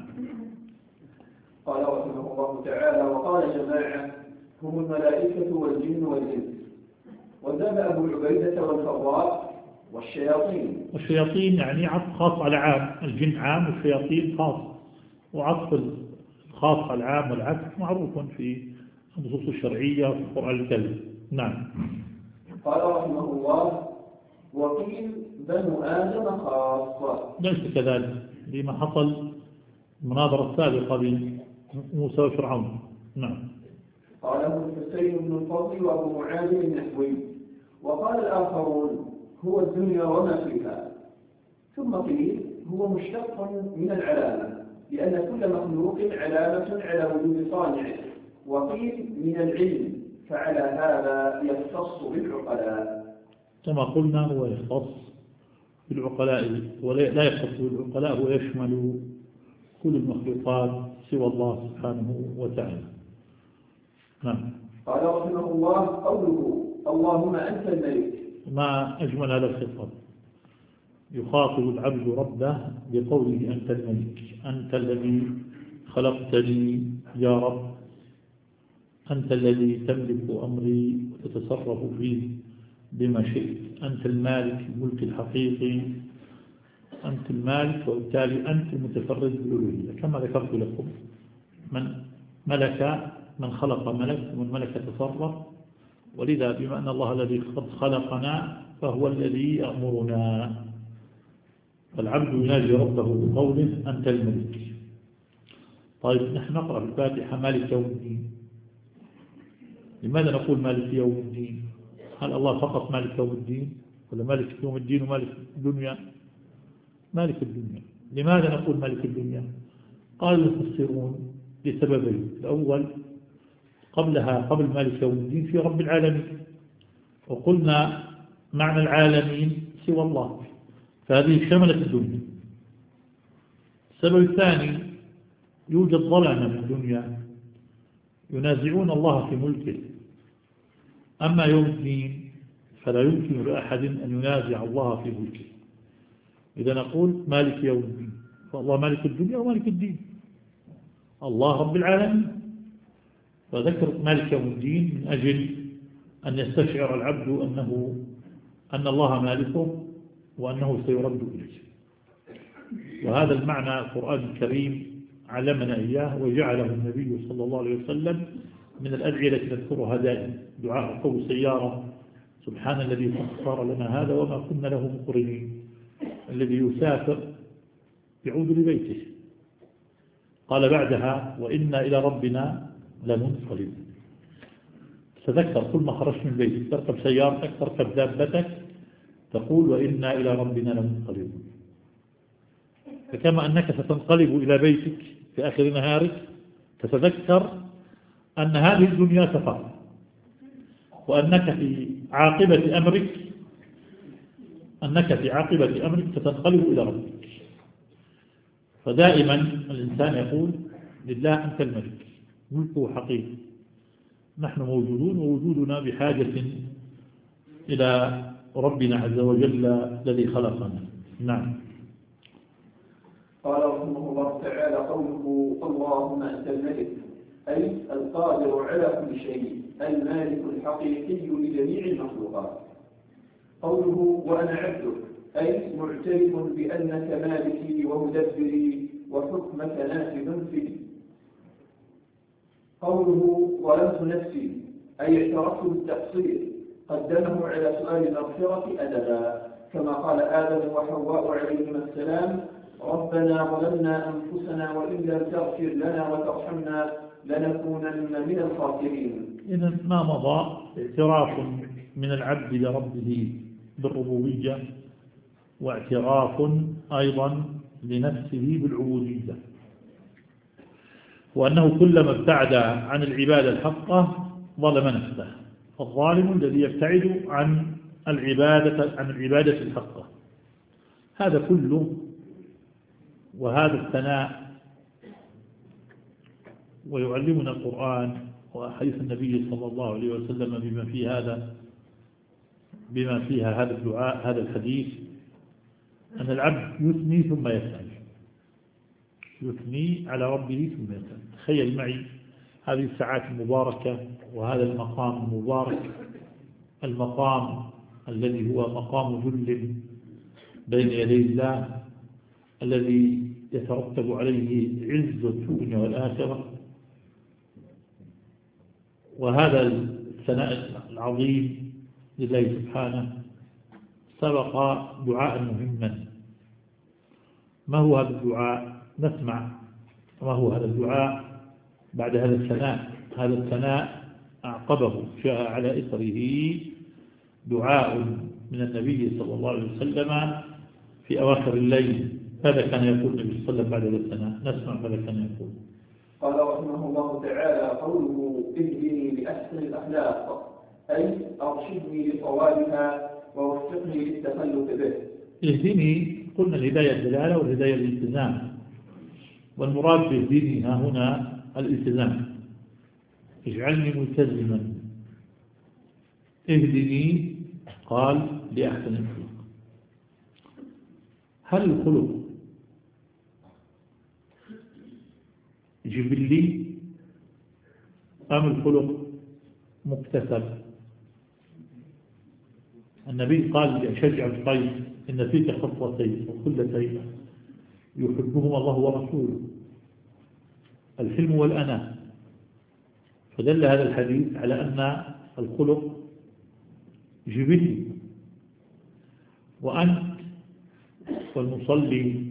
قال رحمه الله تعالى: وقال جماعة هم الملائكة والجن والإنس، وزاد أبو عبيدة والفضاء والشياطين. والشياطين يعني عطف خاص على عام، الجن عام والشياطين خاص، وعطف الخاص على العام والعكس معروف في النصوص الشرعية في القرآن الكريم. نعم. قال رحمه الله: وقيل بنو آدم خاصة. ليس كذلك لما حصل المناظرة السابقة بين موسى وفرعون. نعم. قاله الحسين بن الفضل وأبو معاذ النحوي. وقال الآخرون: هو الدنيا وما فيها. ثم قيل هو مشتق من العلامة، لأن كل مخلوق علامة على وجود صانعه. وقيل من العلم، فعلى هذا يختص بالعقلاء. كما قلنا هو يختص بالعقلاء ولا يختص بالعقلاء، هو يشمل كل المخلوقات سوى الله سبحانه وتعالى. نعم. قال رحمه الله: قوله اللهم أنت الملك. ما أجمل هذا الخطاب، يخاطب العبد ربه بقوله أنت الملك، أنت الذي خلقتني يا رب، أنت الذي تملك أمري وتتصرف فيه بما شئت، أنت المالك الملك الحقيقي، أنت المالك، وبالتالي أنت المتفرد بالألوهية. كما ذكرت لكم، من خلق ملك ومن ملك تصرف، ولذا بما أن الله الذي قد خلقنا فهو الذي يأمرنا، فالعبد يناجي ربه بقوله أنت الملك. طيب، نحن نقرأ في الفاتحة مالك يوم الدين. لماذا نقول مالك يوم الدين؟ هل الله فقط مالك يوم الدين، ولا مالك يوم الدين ومالك الدنيا؟ مالك الدنيا. لماذا نقول مالك الدنيا؟ قال المفسرون لسببين: الأول، قبل مالك يوم الدين في رب العالمين، وقلنا معنى العالمين سوى الله، فهذه شملت الدنيا. السبب الثاني، يوجد ظلمة في الدنيا ينازعون الله في ملكه، أما يوم الدين فلا يمكن لأحد أن ينازع الله في ملكه. إذا نقول مالك يوم الدين، فالله مالك الدنيا ومالك الدين، الله رب العالمين. فذكر مالك يوم الدين من أجل أن يستشعر العبد أن الله مالكه وأنه سيرد إليه. وهذا المعنى القرآن الكريم علمنا إياه، وجعله النبي صلى الله عليه وسلم من الأدعية التي نذكرها دائما: دعاء ركوب السيارة، سبحان الذي سخر لنا هذا وما كنا له مقرنين. الذي يسافر يعود لبيته. قال بعدها: وإنا إلى ربنا لمنقلبون. تذكر كل ما خرجت من بيتك، تركب سيارتك، تركب دابتك، تقول وإنا إلى ربنا لمنقلبون. فكما أنك ستنقلب إلى بيتك في آخر نهارك، تتذكر أن هذه الدنيا سفر، وأنك في عاقبة أمرك ستنقلب إلى ربك. فدائما الإنسان يقول لله أنت الملك، ملكه حقيقي، نحن موجودون ووجودنا بحاجة إلى ربنا عز وجل الذي خلقنا. نعم. قال رحمه الله تعالى: قوله اللهم أنت الملك، أي القادر على كل شيء، المالك الحقيقي لجميع المخلوقات. قوله وأنا عبدك، أي معترف بأنك مالكي ومدبري وحكمك نافذ فيه. قوله ظلمت نفسي، أي اعترفت بالتقصير، قدمه على سؤال المغفرة أدبا، كما قال آدم وحواء عليهما السلام: ربنا ظلمنا أنفسنا وإن لم تغفر لنا وترحمنا لنكونن من الخاسرين. إذن ما مضى اعتراف من العبد لربه بالربوبية، واعتراف أيضا لنفسه بالعبودية، وأنه كلما ابتعد عن العبادة الحقة ظلم نفسه. الظالم الذي يبتعد عن العبادة الحقة. هذا كله، وهذا الثناء، ويعلمنا القرآن وحديث النبي صلى الله عليه وسلم بما فيها هذا الدعاء، هذا الحديث، أن العبد يثني ثم يسأل، يثني على ربه ثم يسأل. تخيل معي هذه الساعات المباركة وهذا المقام المبارك، المقام الذي هو مقام ذل بين يدي الله، الذي يترتب عليه عز الدنيا والآخرة. وهذا الثناء العظيم لله سبحانه سبق دعاء مهما. ما هو هذا الدعاء؟ نسمع ما هو هذا الدعاء بعد هذا الثناء. هذا الثناء أعقبه جاء على إثره دعاء من النبي صلى الله عليه وسلم في أواخر الليل. هذا كان يقول النبي صلى الله عليه وسلم بعد هذا الثناء. نسمع ماذا كان يقول. قال رحمه الله تعالى: قوله اهدني لأحسن الأخلاق، أي أرشدني لصوابها ووفقني للتخلق به. اهدني، قلنا الهداية الدلالة والهداية الالتزام، والمراد باهدني ها هنا الالتزام. اجعلني ملتزما، اهدني، قال لأحسن الخلق. هل الخلق جبلي أم الخلق مكتسب؟ النبي قال لأشجع القيس إن فيك خصلتين وخلتين يحبهما الله ورسوله، الحلم والأناة. فدل هذا الحديث على أن الخلق جبلي، وأنت والمصلي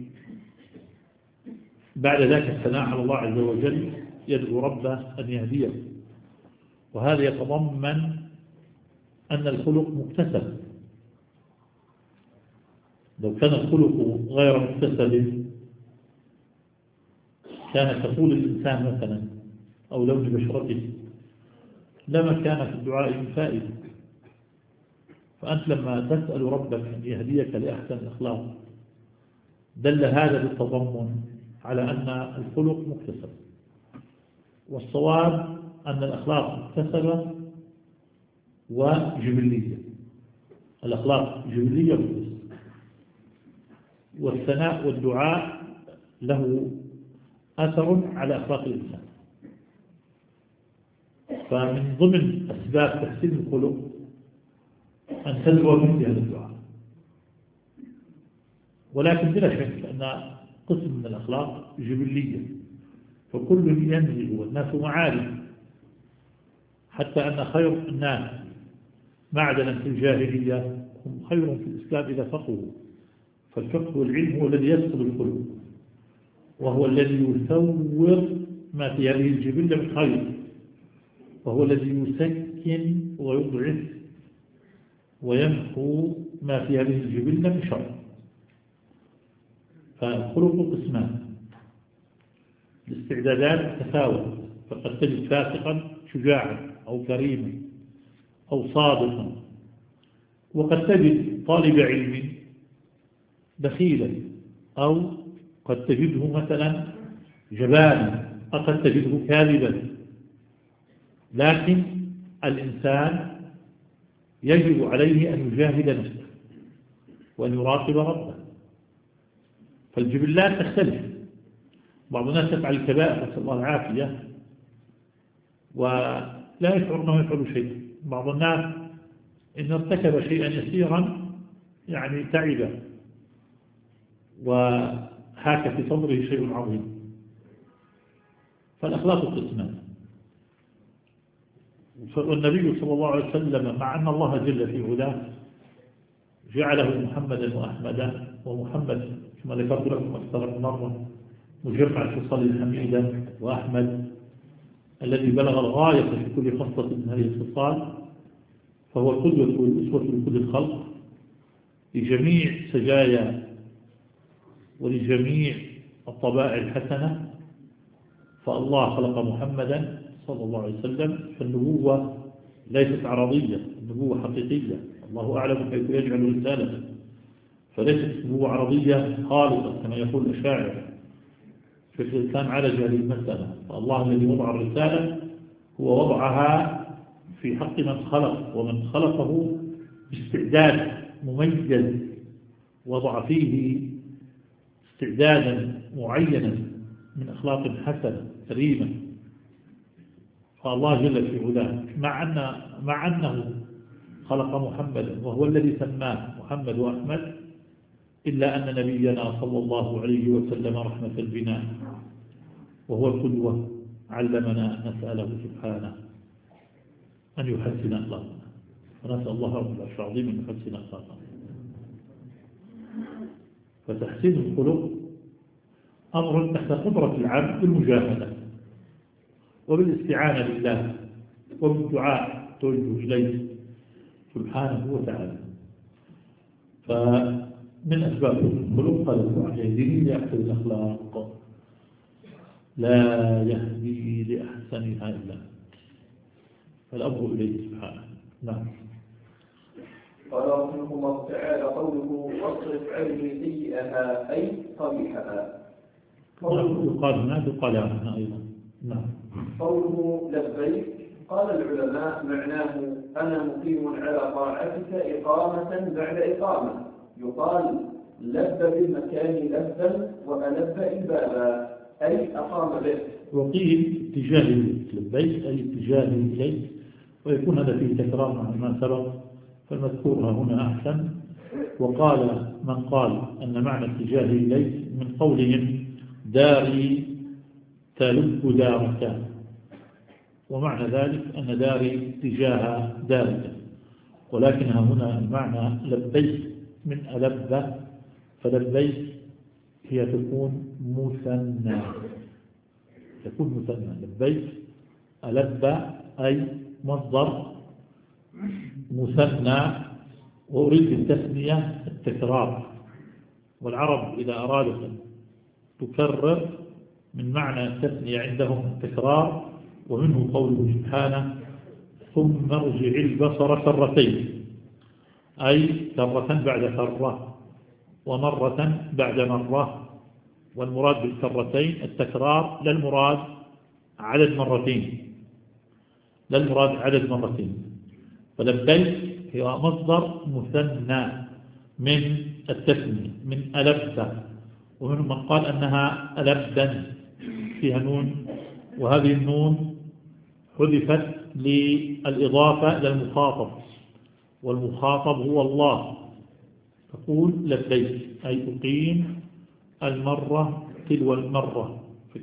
بعد ذلك الثناء على الله عز وجل يدعو ربه أن يهديه، وهذا يتضمن أن الخلق مكتسب. لو كان الخلق غير مكتسب كان كطول الإنسان مثلا أو لون بشرته لما كان في الدعاء من فائدة. فأنت لما تسأل ربك أن يهديك لأحسن الأخلاق دل هذا بالتضمن على أن الخلق مكتسب، والصواب أن الأخلاق مكتسبة وجبلية. الأخلاق جبلية مكتسبة، والثناء والدعاء له أثر على أخلاق الإنسان. فمن ضمن أسباب تحسين الخلق أن تدعو مثل هذا الدعاء، ولكن بلا شك أن قسم من الأخلاق جبلية، فكل ينزل والناس معارف، حتى أن خير الناس معدنا في الجاهلية هم خير في الإسلام إذا فقهوا. فالفقه والعلم هو الذي يسقط القلوب، وهو الذي يثور ما في هذه الجبلة من خير، وهو الذي يسكن ويضعف ويمحو ما في هذه الجبلة من شر. فالخلق قسمان، الاستعدادات تفاوت، فقد تجد فاسقا شجاعا أو كريما أو صادقا، وقد تجد طالب علم بخيلا، أو قد تجده مثلا جبانا، أو قد تجده كاذبا. لكن الإنسان يجب عليه أن يجاهد نفسه وأن يراقب ربه. فالجبلات تختلف، بعض الناس يفعل الكبائر نسأل الله العافية ولا يشعر أنه يفعل شيء. بعض الناس إن ارتكب شيئا يسيرا يعني تعب وهاك في صدره شيء عظيم. فالأخلاق قسمان. والنبي صلى الله عليه وسلم مع أن الله جل في علاه جعله محمدا وأحمدا، ومحمد كما ذكرت لكم أكثر من مرة مجمع الخصال الحميدة، وأحمد الذي بلغ الغاية في كل خصلة من هذه الخصال، فهو القدوة والأسوة لكل الخلق لجميع سجايا ولجميع الطبائع الحسنة. فالله خلق محمدا صلى الله عليه وسلم، فالنبوة ليست عرضية، النبوة حقيقية. الله أعلم كيف يجعل رسالته، فليست نبوة عرضية خالصة كما يقول الأشاعرة. فالشيخ الإسلام عالج هذه المسألة، فالله الذي وضع الرسالة هو وضعها في حق من خلق، ومن خلقه باستعداد مميز وضع فيه استعدادا معينا من أخلاق حسنة كريمة. فالله جل في علاه مع أنه خلق محمدا وهو الذي سماه محمد وأحمد، إلا أن نبينا صلى الله عليه وسلم رحمة بنا وهو القدوة علمنا أن نسأله سبحانه أن يحسن أخلاقنا، ونسأل الله رب العرش العظيم أن يحسن أخلاقنا. فتحسين الخلق أمر تحت قدرة العبد بالمجاهدة وبالاستعانة بالله وبالدعاء توجه إليه سبحانه وتعالى. فمن أسباب الخلق قال الله يهدي لأحسن الأخلاق لا يهدي لأحسنها إلا فالأمر إليه سبحانه. نعم. قال رحمه الله تعالى قوله واصرف عني سيئها أي قبيحها. يقال هنا يقال هنا أيضا. نعم. قوله لبيك قال العلماء معناه أنا مقيم على طاعتك إقامة بعد إقامة، يقال لب بالمكان لبا وألب الباب أي أقام به. وقيل اتجاه إليك، لبيك أي اتجاه إليك، ويكون هذا فيه تكرار مع ما سبق، فالمذكور هنا أحسن. وقال من قال أن معنى اتجاه إليك من قولهم داري تلب دارك، ومعنى ذلك أن داري اتجاه دارك، ولكنها هنا المعنى لبيت من ألب، فلبيت هي تكون مثنى، تكون مثنى. لبيت ألب أي مصدر مثنى، وأريد التثنية التكرار، والعرب إذا أرادت أن تكرر من معنى التثنية عندهم التكرار، ومنه قوله سبحانه ثم ارجع البصر كرتين، أي كرة بعد كرة ومرة بعد مرة، والمراد بالكرتين التكرار، لا المراد عدد مرتين، لا المراد عدد مرتين. فلبيك هي مصدر مثنى من التثنية من ألب، ومنهم من قال أنها ألبا فيها نون، وهذه النون حذفت للإضافة إلى المخاطب، والمخاطب هو الله. تقول لبيك أي أقيم المرة تلو المرة،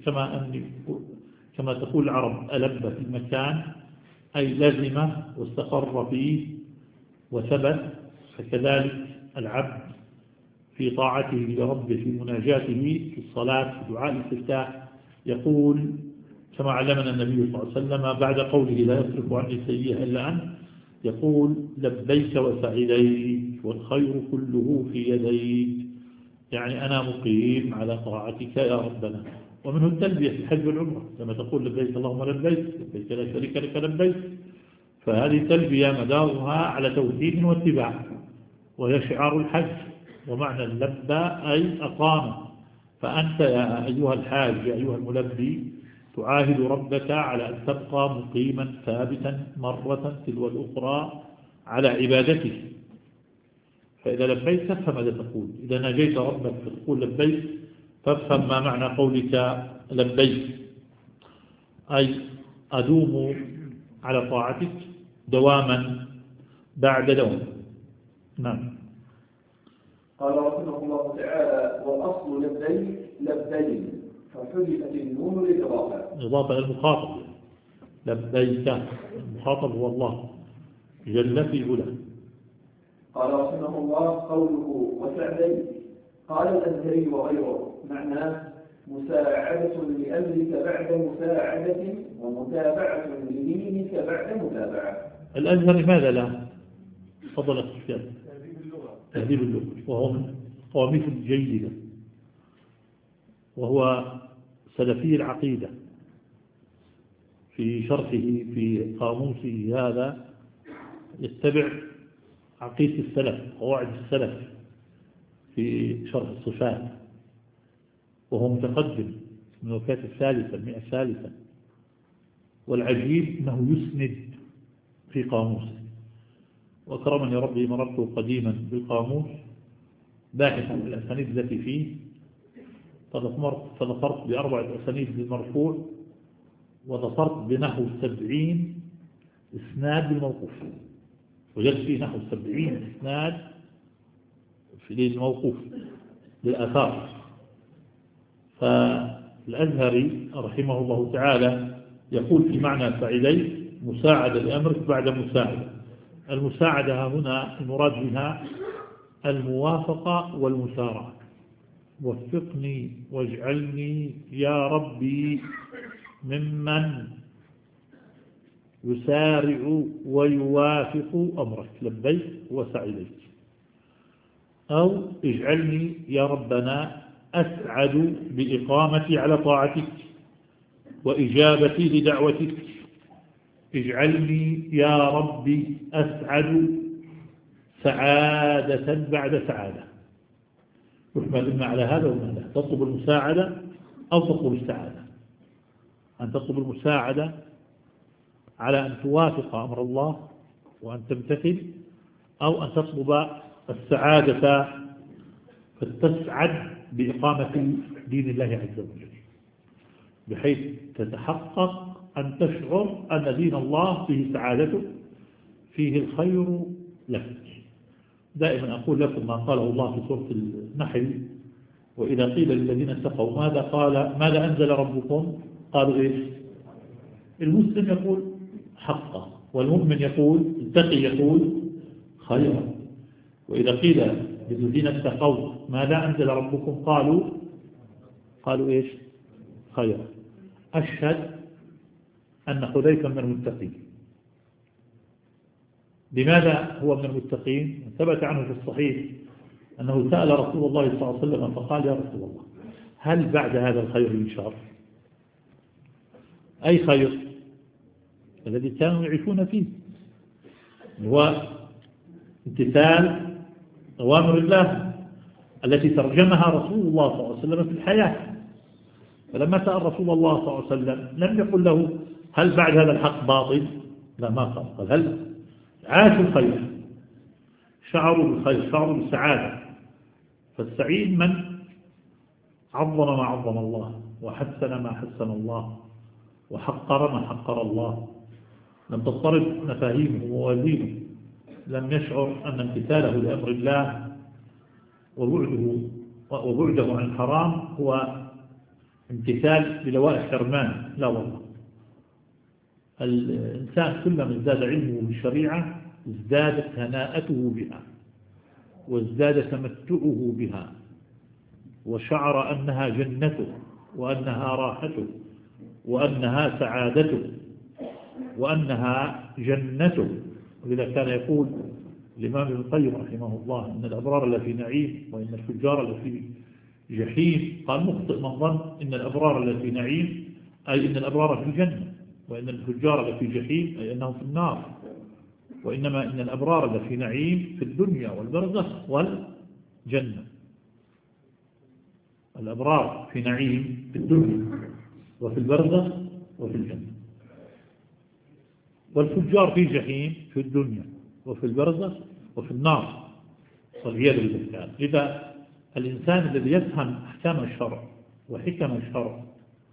كما تقول العرب ألب في المكان أي لزم واستقر فيه وثبت، فكذلك العبد في طاعته لربه في مناجاته في الصلاة في دعاء الاستفتاح يقول كما علمنا النبي صلى الله عليه وسلم بعد قوله لا يصرف عني سيئة إلا أنت، يقول لبيك وسعديك والخير كله في يديك، يعني أنا مقيم على طاعتك يا ربنا. ومنه التلبية في الحج والعمرة لما تقول لبيك اللهم لبيك لبيك لا شريك لك لبيك، فهذه تلبية مدارها على توحيد واتباع، وهي شعار الحج. ومعنى اللبى أي أقام، فأنت يا أيها الحاج يا أيها الملبي تعاهد ربك على أن تبقى مقيما ثابتا مرة تلو الأخرى على عبادته. فإذا لبيت فافهم ماذا تقول، إذا ناجيت ربك فتقول لبيت، فافهم ما معنى قولك لبيت، أي أدوم على طاعتك دواما بعد دوام. نعم. قال رحمه الله تعالى والأصل لبيك لبين، فحذفت النون للإضافة، إضافة إلى المخاطب، لبيك المخاطب هو الله جل في علاه. قال رحمه الله قوله وسعديك، قال الأزهري وغيره معناه مساعدة لأمرك بعد مساعدة، ومتابعة لدينك بعد متابعة. الأزهري ماذا له؟ فضل السفيان تهذيب اللغة، وهو من قواميس الجيدة، وهو سلفي العقيدة. في شرحه في قاموسه هذا يتبع عقيدة السلف، قواعد السلف في شرح الصفات، وهو متقدم من الوفاة الثالثة 100 الثالثة. والعجيب أنه يسند في قاموسه، وأكرمني ربي مررت قديما بالقاموس باحثا عن الأسانيد التي فيه، فظفرت ب4 أسانيد للمرفوع، وظفرت بنحو 70 إسناد للموقوف، وجدت فيه نحو 70 إسناد في للموقوف للآثار. فالأزهري رحمه الله تعالى يقول في معنى سعيدي مساعدة لأمرك بعد مساعدة. المساعدة هنا المراد بها الموافقة والمسارعة. وفقني واجعلني يا ربي ممن يسارع ويوافق أمرك لبيك وسعيديك، أو اجعلني يا ربنا أسعد بإقامتي على طاعتك وإجابتي لدعوتك، اجعلني يا ربي أسعد سعادة بعد سعادة. يحملنا على هذا وهذا، تطلب المساعدة أو تطلب السعادة. أن تطلب المساعدة على أن توافق أمر الله وأن تمتثل، أو أن تطلب السعادة فتسعد بإقامة دين الله عز وجل، بحيث تتحقق أن تشعر أن دين الله فيه سعادتك، فيه الخير لك. دائما أقول لكم ما قاله الله في سورة النحل: وإذا قيل للذين اتقوا ماذا أنزل ربكم قالوا إيش؟ المسلم يقول حقا، والمؤمن يقول التقي يقول خيرا. وإذا قيل للذين اتقوا ماذا أنزل ربكم قالوا إيش؟ خيرا. أشهد أن حذيفة من المتقين. لماذا هو من المتقين؟ ثبت عنه في الصحيح أنه سأل رسول الله صلى الله عليه وسلم فقال: يا رسول الله، هل بعد هذا الخير من شر؟ أي خير؟ الذي كانوا يعيشون فيه، هو امتثال أوامر الله التي ترجمها رسول الله صلى الله عليه وسلم في الحياة. فلما سأل رسول الله صلى الله عليه وسلم لم يقل له: هل بعد هذا الحق باطل؟ لا، ما قال. هل عاشوا الخير، شعروا بالخير، شعروا بالسعادة. فالسعيد من عظم ما عظم الله، وحسن ما حسن الله، وحقر ما حقر الله. لم تضطرب مفاهيمه ووازينه، لم يشعر أن امتثاله لأمر الله وبعده عن الحرام هو امتثال للوائح حرمان. لا والله، الإنسان كلما ازداد علمه بالشريعة ازدادت هناءته بها، وازداد تمتعه بها، وشعر أنها جنته، وأنها راحته، وأنها سعادته، وأنها جنته. ولذا كان يقول الإمام ابن القيم رحمه الله: إن الأبرار لفي نعيم وإن الفجار لفي جحيم. قال: مخطئ من ظن إن الأبرار لفي نعيم أي إن الأبرار في الجنة، وإن الفجار لفي جحيم أي أنهم في النار. وإنما إن الأبرار لفي نعيم في الدنيا والبرزخ والجنة. الأبرار في نعيم في الدنيا وفي البرزخ وفي الجنة، والفجار في جحيم في الدنيا وفي البرزخ وفي النار والعياذ بالله. لذا الإنسان الذي يفهم أحكام الشرع وحكم الشرع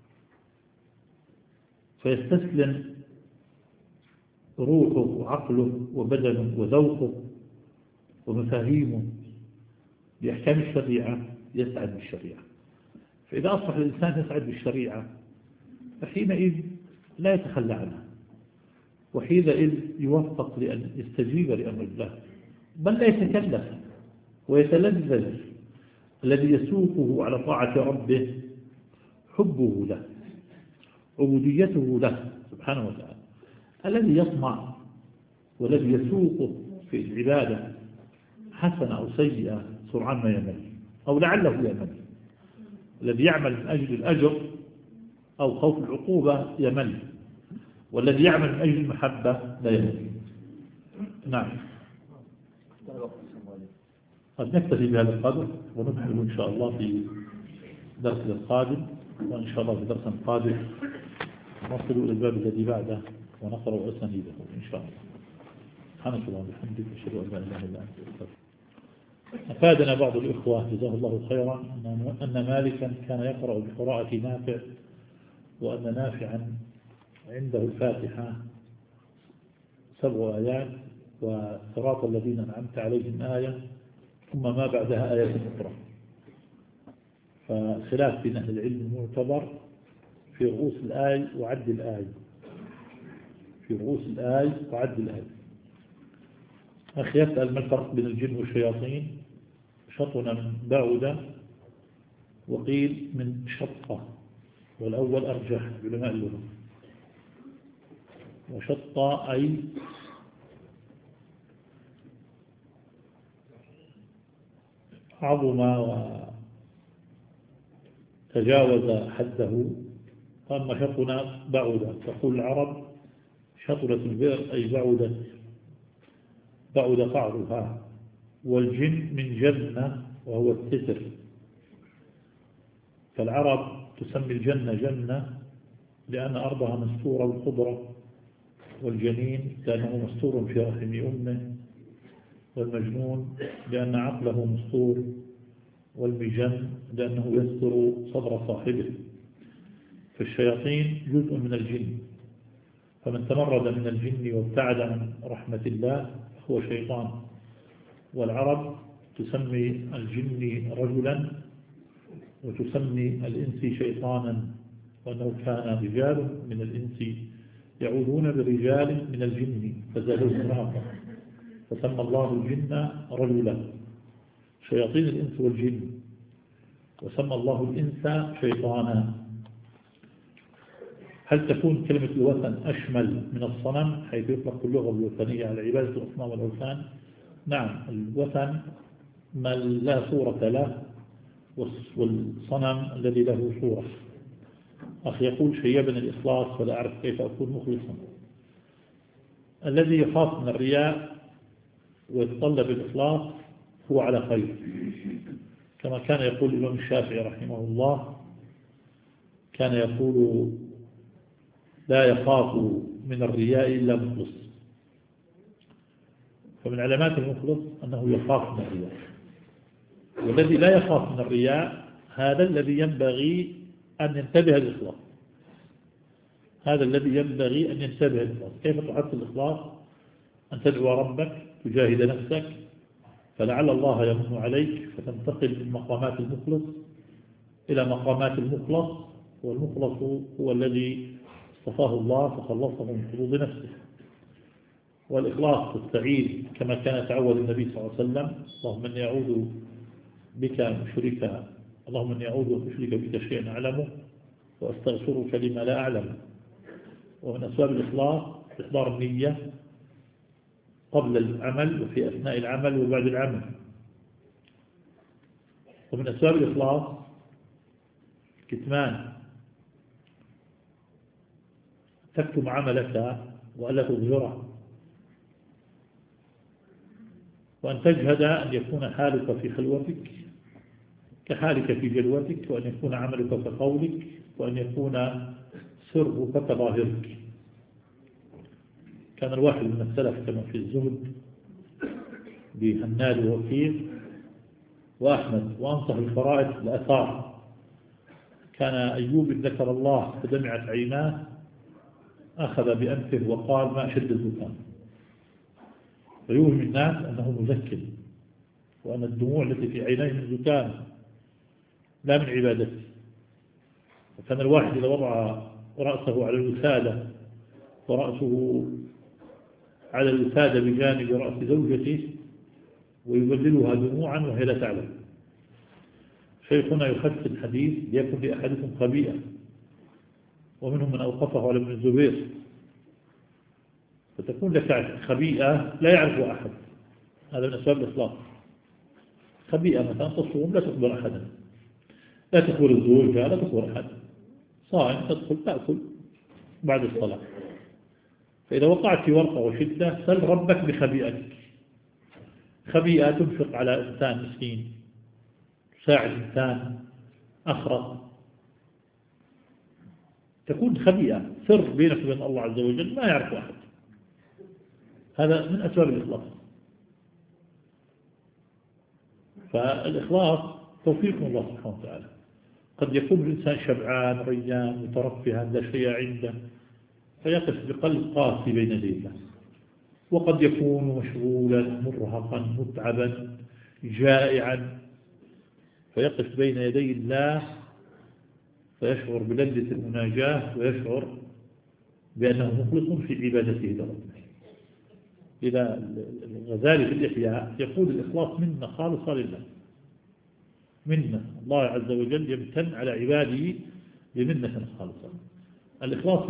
فيستسلم روحه وعقله وبدنه وذوقه ومفاهيمه بأحكام الشريعة يسعد بالشريعة. فإذا أصبح الإنسان يسعد بالشريعة فحينئذ لا يتخلى عنها، وحينئذ يوفق لأن يستجيب لأمر الله، بل لا يتكلف ويتلذذ. الذي يسوقه على طاعة ربه حبه له، عبوديته له سبحانه وتعالى. الذي يطمع والذي يسوقه في العبادة حسنة أو سيئة سرعان ما يمل، أو لعله يمل. الذي يعمل من أجل الأجر أو خوف العقوبة يمل، والذي يعمل من أجل المحبة لا يمل. نعم، قد نكتفي بهذا القدر، ونكمل إن شاء الله في درس القادم، وإن شاء الله في درس قادم نصل إلى الباب الذي بعده ونقرأ أسانيده إن شاء الله. سبحانك اللهم وبحمدك، أشهد أن لا إله إلا أنت. أفادنا بعض الإخوة جزاه الله خيرا أن مالكا كان يقرأ بقراءة نافع، وأن نافعا عنده الفاتحة 7 آيات، وصراط الذين أنعمت عليهم آية، ثم ما بعدها آية أخرى. فخلاف بين أهل العلم المعتبر في رؤوس الآية وعد الآية، في رؤوس الآية وعد الآية. أخي يسأل: ما الفرق بين الجن والشياطين؟ شطنا من بعودة، وقيل من شطة، والأول أرجح علماء اللغة. وشطة أي عظم وتجاوز حده. أما شطنا بعودة، تقول العرب: شطرت البئر أي بعد قعرها. والجن من جنة وهو الستر، فالعرب تسمي الجنة جنة لأن أرضها مستورة بالخضرة والجنين لأنه مستور في رحم أمه، والمجنون لأن عقله مستور، والمجن لأنه يستر صدر صاحبه. فالشياطين جزء من الجن، فمن تمرد من الجن وابتعد عن رحمة الله هو شيطان. والعرب تسمي الجن رجلا وتسمي الإنس شيطانا، وأنه كان رجال من الإنس يعودون برجال من الجن فزادوهم رهقا، فسمى الله الجن رجلا، شياطين الإنس والجن، وسمى الله الإنس شيطانا. هل تكون كلمة الوثن أشمل من الصنم حيث يطلق اللغة الوثنية على عبادة الأصنام والأوثان؟ نعم، الوثن ما لا صورة له، والصنم الذي له صورة. أخي يقول شيبني الإخلاص ولا أعرف كيف أكون مخلصا. الذي يخاف من الرياء ويتطلب الإخلاص هو على خير، كما كان يقول الإمام الشافعي رحمه الله، كان يقول لا يخاف من الرياء إلا مخلص. فمن علامات المخلص أنه يخاف من الرياء، والذي لا يخاف من الرياء هذا الذي ينبغي أن ينتبه الإخلاص، هذا الذي ينبغي أن ينتبه الإخلاص. كيف تحصل الإخلاص؟ أن تدعو ربك، تجاهد نفسك، فلعل الله يمن عليك فتنتقل من مقامات المخلص إلى مقامات المخلص. والمخلص هو الذي اصطفاه الله فخلصه من حظوظ نفسه. والإخلاص تستعيذ كما كان تعود النبي صلى الله عليه وسلم: اللهم إني أعوذ بك أن أشرك، اللهم إني أعوذ أن أشرك بك شيئا أعلمه وأستغفرك لما لا أعلم. ومن أسباب الإخلاص إحضار النية قبل العمل وفي أثناء العمل وبعد العمل. ومن أسباب الإخلاص كتمان، تكتم عملك وألا تظهره، وأن تجهد أن يكون حالك في خلوتك كحالك في جلوتك، وأن يكون عملك كقولك، وأن يكون سرك كظاهرك. كان الواحد من السلف كما في الزهد بهناد ووكيع وأحمد وأنصح الفرائض الأثار. كان أيوب ذكر الله فدمعت عيناه، أخذ بأنفه وقال: ما أشد الزكام. ويوهم الناس أنه مزكٍ، وأن الدموع التي في عينيه من زكام لا من عبادته. وكان الواحد إذا وضع رأسه على الوسادة ورأسه على الوسادة بجانب رأس زوجته ويبدلها دموعا وهي لا تعلم. شيخنا يخص الحديث: ليكن لأحدكم خبيئة. ومنهم من أوقفه على ابن الزبير، فتكون لك خبيئة لا يعرف أحد. هذا من أسباب الإخلاص. خبيئة مثلا تصوم لا تخبر أحدا، لا تخبر الزوجة، لا تخبر أحد. صائم تدخل تأكل بعد الصلاة. فإذا وقعت في ورطة وشدة سل ربك بخبيئتك. خبيئة تنفق على إنسان مسكين، تساعد إنسان أخرق، تكون خبيئة، سر بينك وبين الله عز وجل ما يعرف أحد. هذا من أسباب الإخلاص. فالإخلاص توفيق من الله سبحانه وتعالى. قد يكون الإنسان شبعان ريان مترفها لا شيء عنده فيقف بقلب قاسي بين يدي الله، وقد يكون مشغولا مرهقا متعبا جائعا فيقف بين يدي الله فيشعر بلذة المناجاة ويشعر بأنه مخلص في عبادته لربه. إذا الغزالي في الإحياء يقول: الإخلاص منا خالصة لله، منا الله عز وجل يمتن على عباده بمنة خالصة. الإخلاص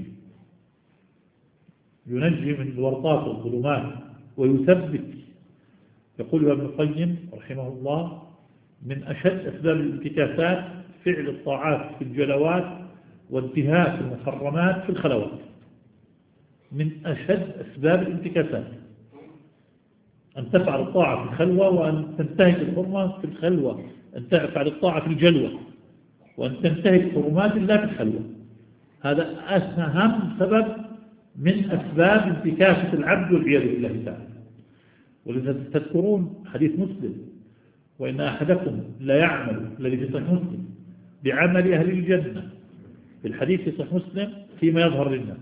ينجي من الورطات والظلمات ويثبت. يقول ابن القيم رحمه الله: من أشد أسباب الانتكاسات فعل الطاعات في الجلوات وانتهاك المحرمات في الخلوات. من أشد أسباب الانتكاسات أن تفعل الطاعة في الخلوة، وأن تنتهك الحرمة في الخلوة، أن تفعل الطاعة في الجلوة، وأن تنتهك حرمات الله في الخلوة. هذا أهم سبب من أسباب انتكاسة العبد والعياذ بالله تعالى. ولذا تذكرون حديث مسلم: وإن أحدكم لا يعمل، الذي في صحيح مسلم، بعمل أهل الجنة، في الحديث في صحيح مسلم، فيما يظهر للناس،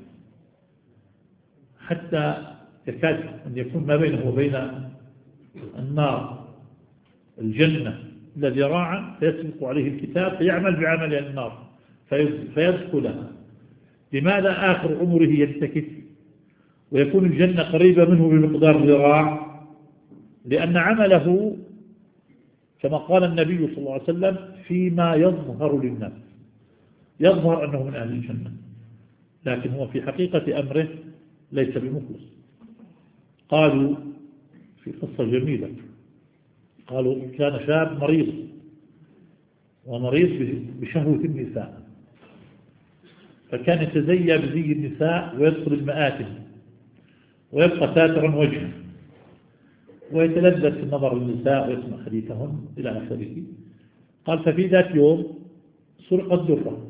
حتى يكاد أن يكون ما بينه وبين النار الجنة الذي راعى، فيسبق عليه الكتاب فيعمل بعمل النار فيدخلها. لماذا آخر عمره ينتكس ويكون الجنة قريبة منه بمقدار ذراع؟ لأن عمله كما قال النبي صلى الله عليه وسلم فيما يظهر للناس، يظهر أنه من أهل الجنة، لكن هو في حقيقة أمره ليس بمخلص. قالوا في قصة جميلة، قالوا كان شاب مريض، ومريض بشهوة النساء، فكان يتزيى بزي النساء ويدخل المآتم ويبقى ساترا وجهه ويتلذذ في النظر للنساء ويسمع حديثهن إلى آخره. قال ففي ذات يوم سرقت درة،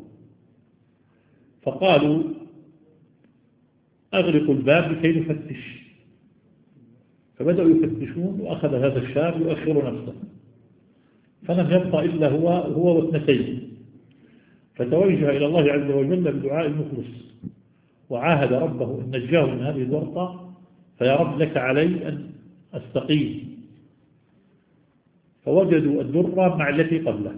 فقالوا أغلقوا الباب لكي نفتش، فبدأوا يفتشون، وأخذ هذا الشاب يؤخر نفسه، فلم يبقى إلا هو واثنتين، فتوجه إلى الله عز وجل بدعاء المخلص وعاهد ربه إن نجاه من هذه الورطة، فيا رب لك علي أن أستقيم. فوجدوا الدرة مع التي قبله،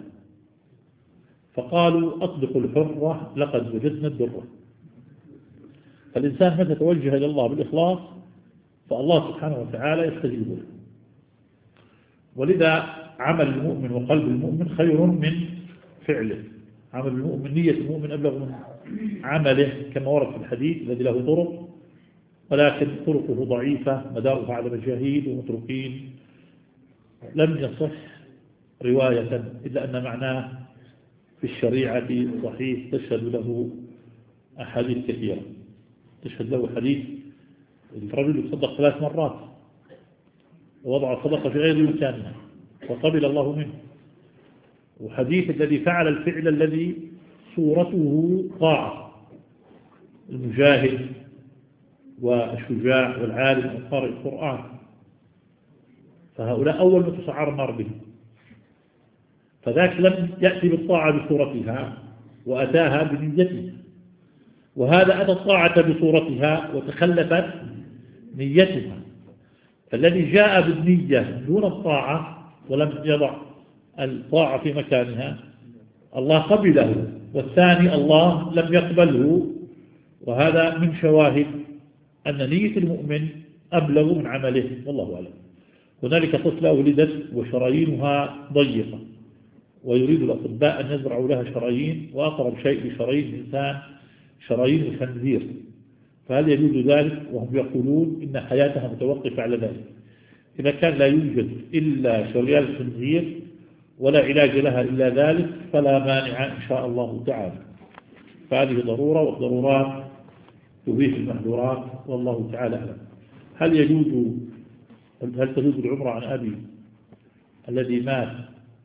فقالوا أطلقوا الحرة لقد وجدنا الدرة. فالإنسان متى توجه إلى الله بالإخلاص فالله سبحانه وتعالى يستجيب له. ولذا عمل المؤمن وقلب المؤمن خير من فعله. عمل المؤمن، نية المؤمن أبلغ من عمله، كما ورد في الحديث الذي له طرق ولكن طرقه ضعيفة مدارها على مجاهيل ومتروكين، لم يصح رواية، إلا أن معناه في الشريعة صحيح تشهد له أحاديث كثيرة. تشهد له حديث الرجل يتصدق 3 مرات ووضع الصدقة في غير مكانها وقبل الله منه، وحديث الذي فعل الفعل الذي صورته طاعة، المجاهد والشجاع والعالم وقارئ القرآن، فهؤلاء أول ما تسعر النار بهم. فذاك لم يأتي بالطاعة بصورتها وأتاها بنيتها، وهذا أتى الطاعة بصورتها وتخلفت نيتها. فالذي جاء بالنية دون الطاعة ولم يضع الطاعة في مكانها الله قبله، والثاني الله لم يقبله. وهذا من شواهد أن نية المؤمن أبلغ من عمله، والله أعلم. هنالك طفلة ولدت وشرايينها ضيقة، ويريد الأطباء أن يزرعوا لها شرايين، وأقرب شيء لشرايين الإنسان شرايين الخنزير، فهل يجوز ذلك؟ وهم يقولون إن حياتها متوقفة على ذلك. إذا كان لا يوجد إلا شريان الخنزير ولا علاج لها إلا ذلك فلا مانع إن شاء الله تعالى. فهذه ضرورة، والضرورات تبيح المحظورات، والله تعالى أعلم. هل تجوز العمرة عن أبي الذي مات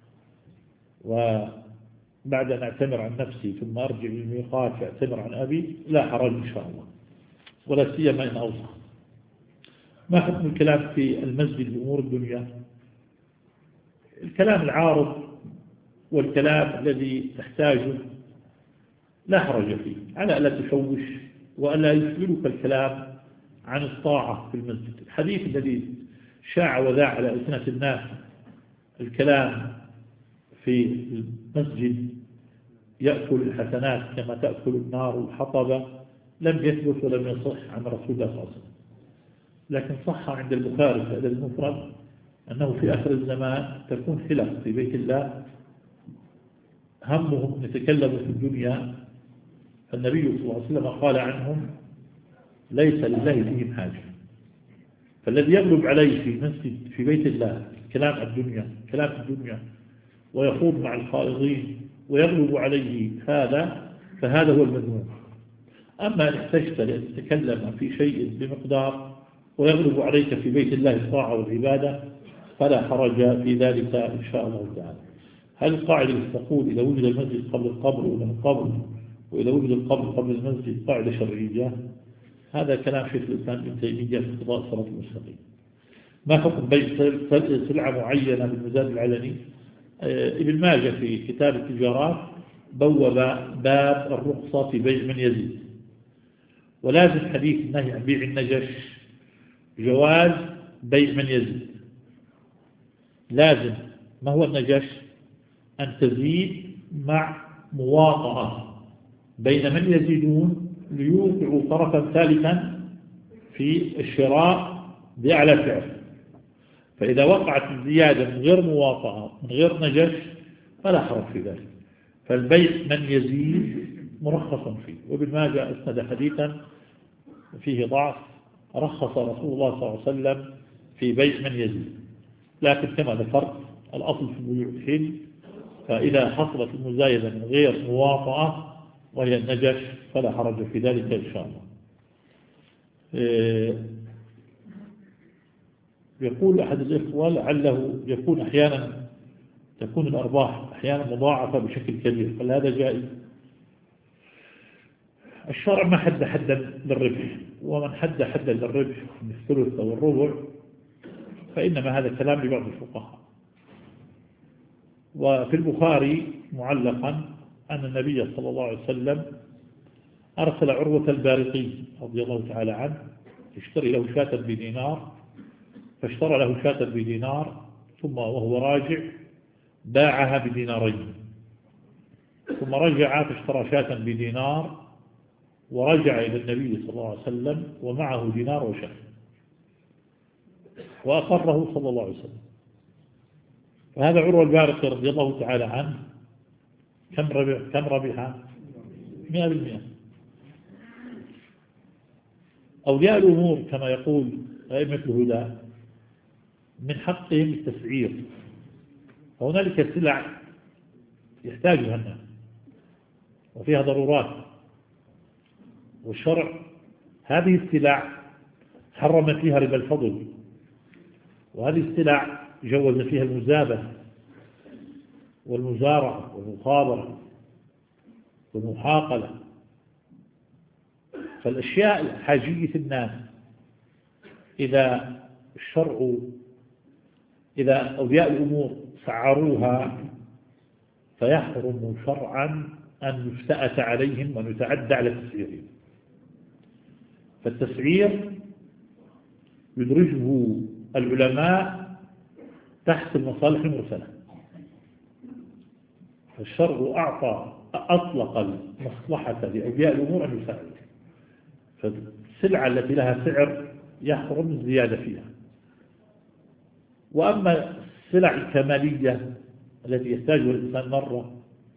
وبعد أن أعتمر عن نفسي ثم أرجع للميقات فأعتمر عن أبي؟ لا حرج إن شاء الله، ولا سيما إن أوصى. ما حكم الكلام في المسجد بأمور الدنيا؟ الكلام العارض والكلام الذي تحتاجه لا حرج فيه، على ألا تشوش وألا يشغلك الكلام عن الطاعة في المسجد. الحديث الذي شاع وذاع على ألسنة الناس، الكلام في المسجد يأكل الحسنات كما تأكل النار الحطب، لم يثبت ولم يصح عن رسول الله صلى الله عليه وسلم. لكن صح عند البخاري في الأدب المفرد أنه في آخر الزمان تكون حلق في بيت الله همهم يتكلموا في الدنيا، فالنبي صلى الله عليه وسلم قال عنهم ليس لله فيهم حاجة. فالذي يغلب عليه في مسجد في بيت الله كلام الدنيا، كلام الدنيا، ويخوض مع الخائضين ويغلب عليه هذا، فهذا هو المذموم. أما إن احتجت لأن تتكلم في شيء بمقدار ويغلب عليك في بيت الله الطاعة والعبادة فلا حرج في ذلك إن شاء الله تعالى. هل القاعدة تقول إذا وجد المسجد قبل القبر ولا القبر، وإذا وجد القبر قبل المسجد قاعدة شرعية؟ هذا كلام شيخ الإسلام ابن تيمية في اقتضاء الصراط المستقيم. ما حكم بيع سلعة معينة بالمزاد العلني؟ ابن ماجه في كتاب التجارات بوب باب الرخصة في بيع من يزيد، ولازم حديث النهي عن بيع النجش جواز بيع من يزيد. لازم. ما هو النجش؟ أن تزيد مع مواطأة بين من يزيدون ليوقعوا طرفا ثالثا في الشراء بأعلى سعر. فإذا وقعت الزيادة من غير مواطأة من غير نجش فلا حرج في ذلك، فالبيع من يزيد مرخص فيه. وابن ماجه أسند حديثا فيه ضعف، رخص رسول الله صلى الله عليه وسلم في بيع من يزيد، لكن كما ذكرت الأصل في البيوع الحل، فإذا حصلت المزايدة من غير مواطأة وهي النجش فلا حرج في ذلك إن شاء الله. يقول أحد الإخوة لعله يكون أحيانا تكون الأرباح أحيانا مضاعفة بشكل كبير، هل هذا جائز؟ الشرع ما حد حدا للربح، ومن حد حدا للربح من الثلث أو الربع فإنما هذا كلام لبعض الفقهاء. وفي البخاري معلقا أن النبي صلى الله عليه وسلم أرسل عروة البارقي رضي الله تعالى عنه يشتري له شاة بدينار، فاشترى له شاة بدينار ثم وهو راجع باعها بدينارين، ثم رجع فاشترى شاة بدينار ورجع إلى النبي صلى الله عليه وسلم ومعه دينار وشاة، وأقره صلى الله عليه وسلم. فهذا عروة البارقي رضي الله تعالى عنه كم ربح؟ 100%. أولياء الأمور كما يقول أئمة الهدى من حقهم التسعير، وهنالك سلع يحتاجها الناس وفيها ضرورات، والشرع هذه السلع حرم فيها ربا الفضل، وهذه السلع جوز فيها المزابة والمزارعة والمخابرة والمحاقلة. فالأشياء حاجية الناس إذا أولياء الأمور سعروها فيحرم شرعا أن يفتأت عليهم وأن يتعدى على تسعيرهم. فالتسعير يدرجه العلماء تحت المصالح المرسلة، فالشرع أطلق المصلحة لأولياء الأمور أن يسعروا، فالسلعة التي لها سعر يحرم الزيادة فيها. وأما السلع الكمالية التي يحتاجها الإنسان مرة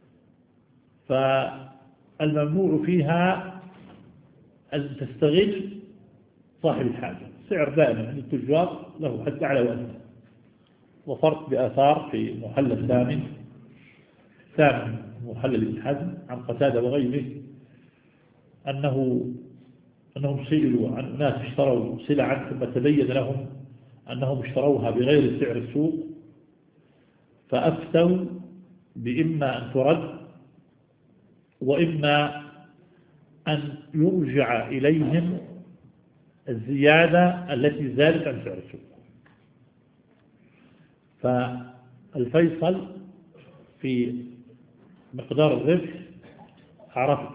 فالممنوع فيها أن تستغل صاحب الحاجة. السعر دائما عند التجار له حد أعلى وأدنى، وفرق بآثار في محل الثامن محل ابن حزم عن قتادة وغيره أنهم سئلوا عن ناس اشتروا سلعا ثم تبين لهم أنهم اشتروها بغير سعر السوق، فأفتوا بإما أن ترد وإما أن يرجع إليهم الزيادة التي زادت عن سعر السوق. فالفيصل في مقدار الربح أعراف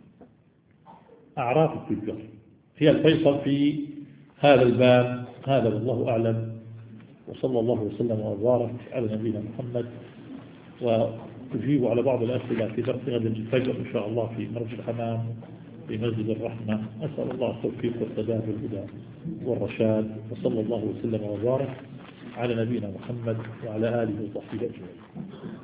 التجار هي الفيصل في هذا الباب. هذا والله أعلم، وصلى الله وسلم وبارك على نبينا محمد. وأجيب على بعض الأسئلة في درس غد الفجر إن شاء الله في مرج الحمام في مسجد الرحمة. أسأل الله التوفيق والسداد والهدى والرشاد، وصلى الله وسلم وبارك على نبينا محمد وعلى آله وصحبه أجمعين.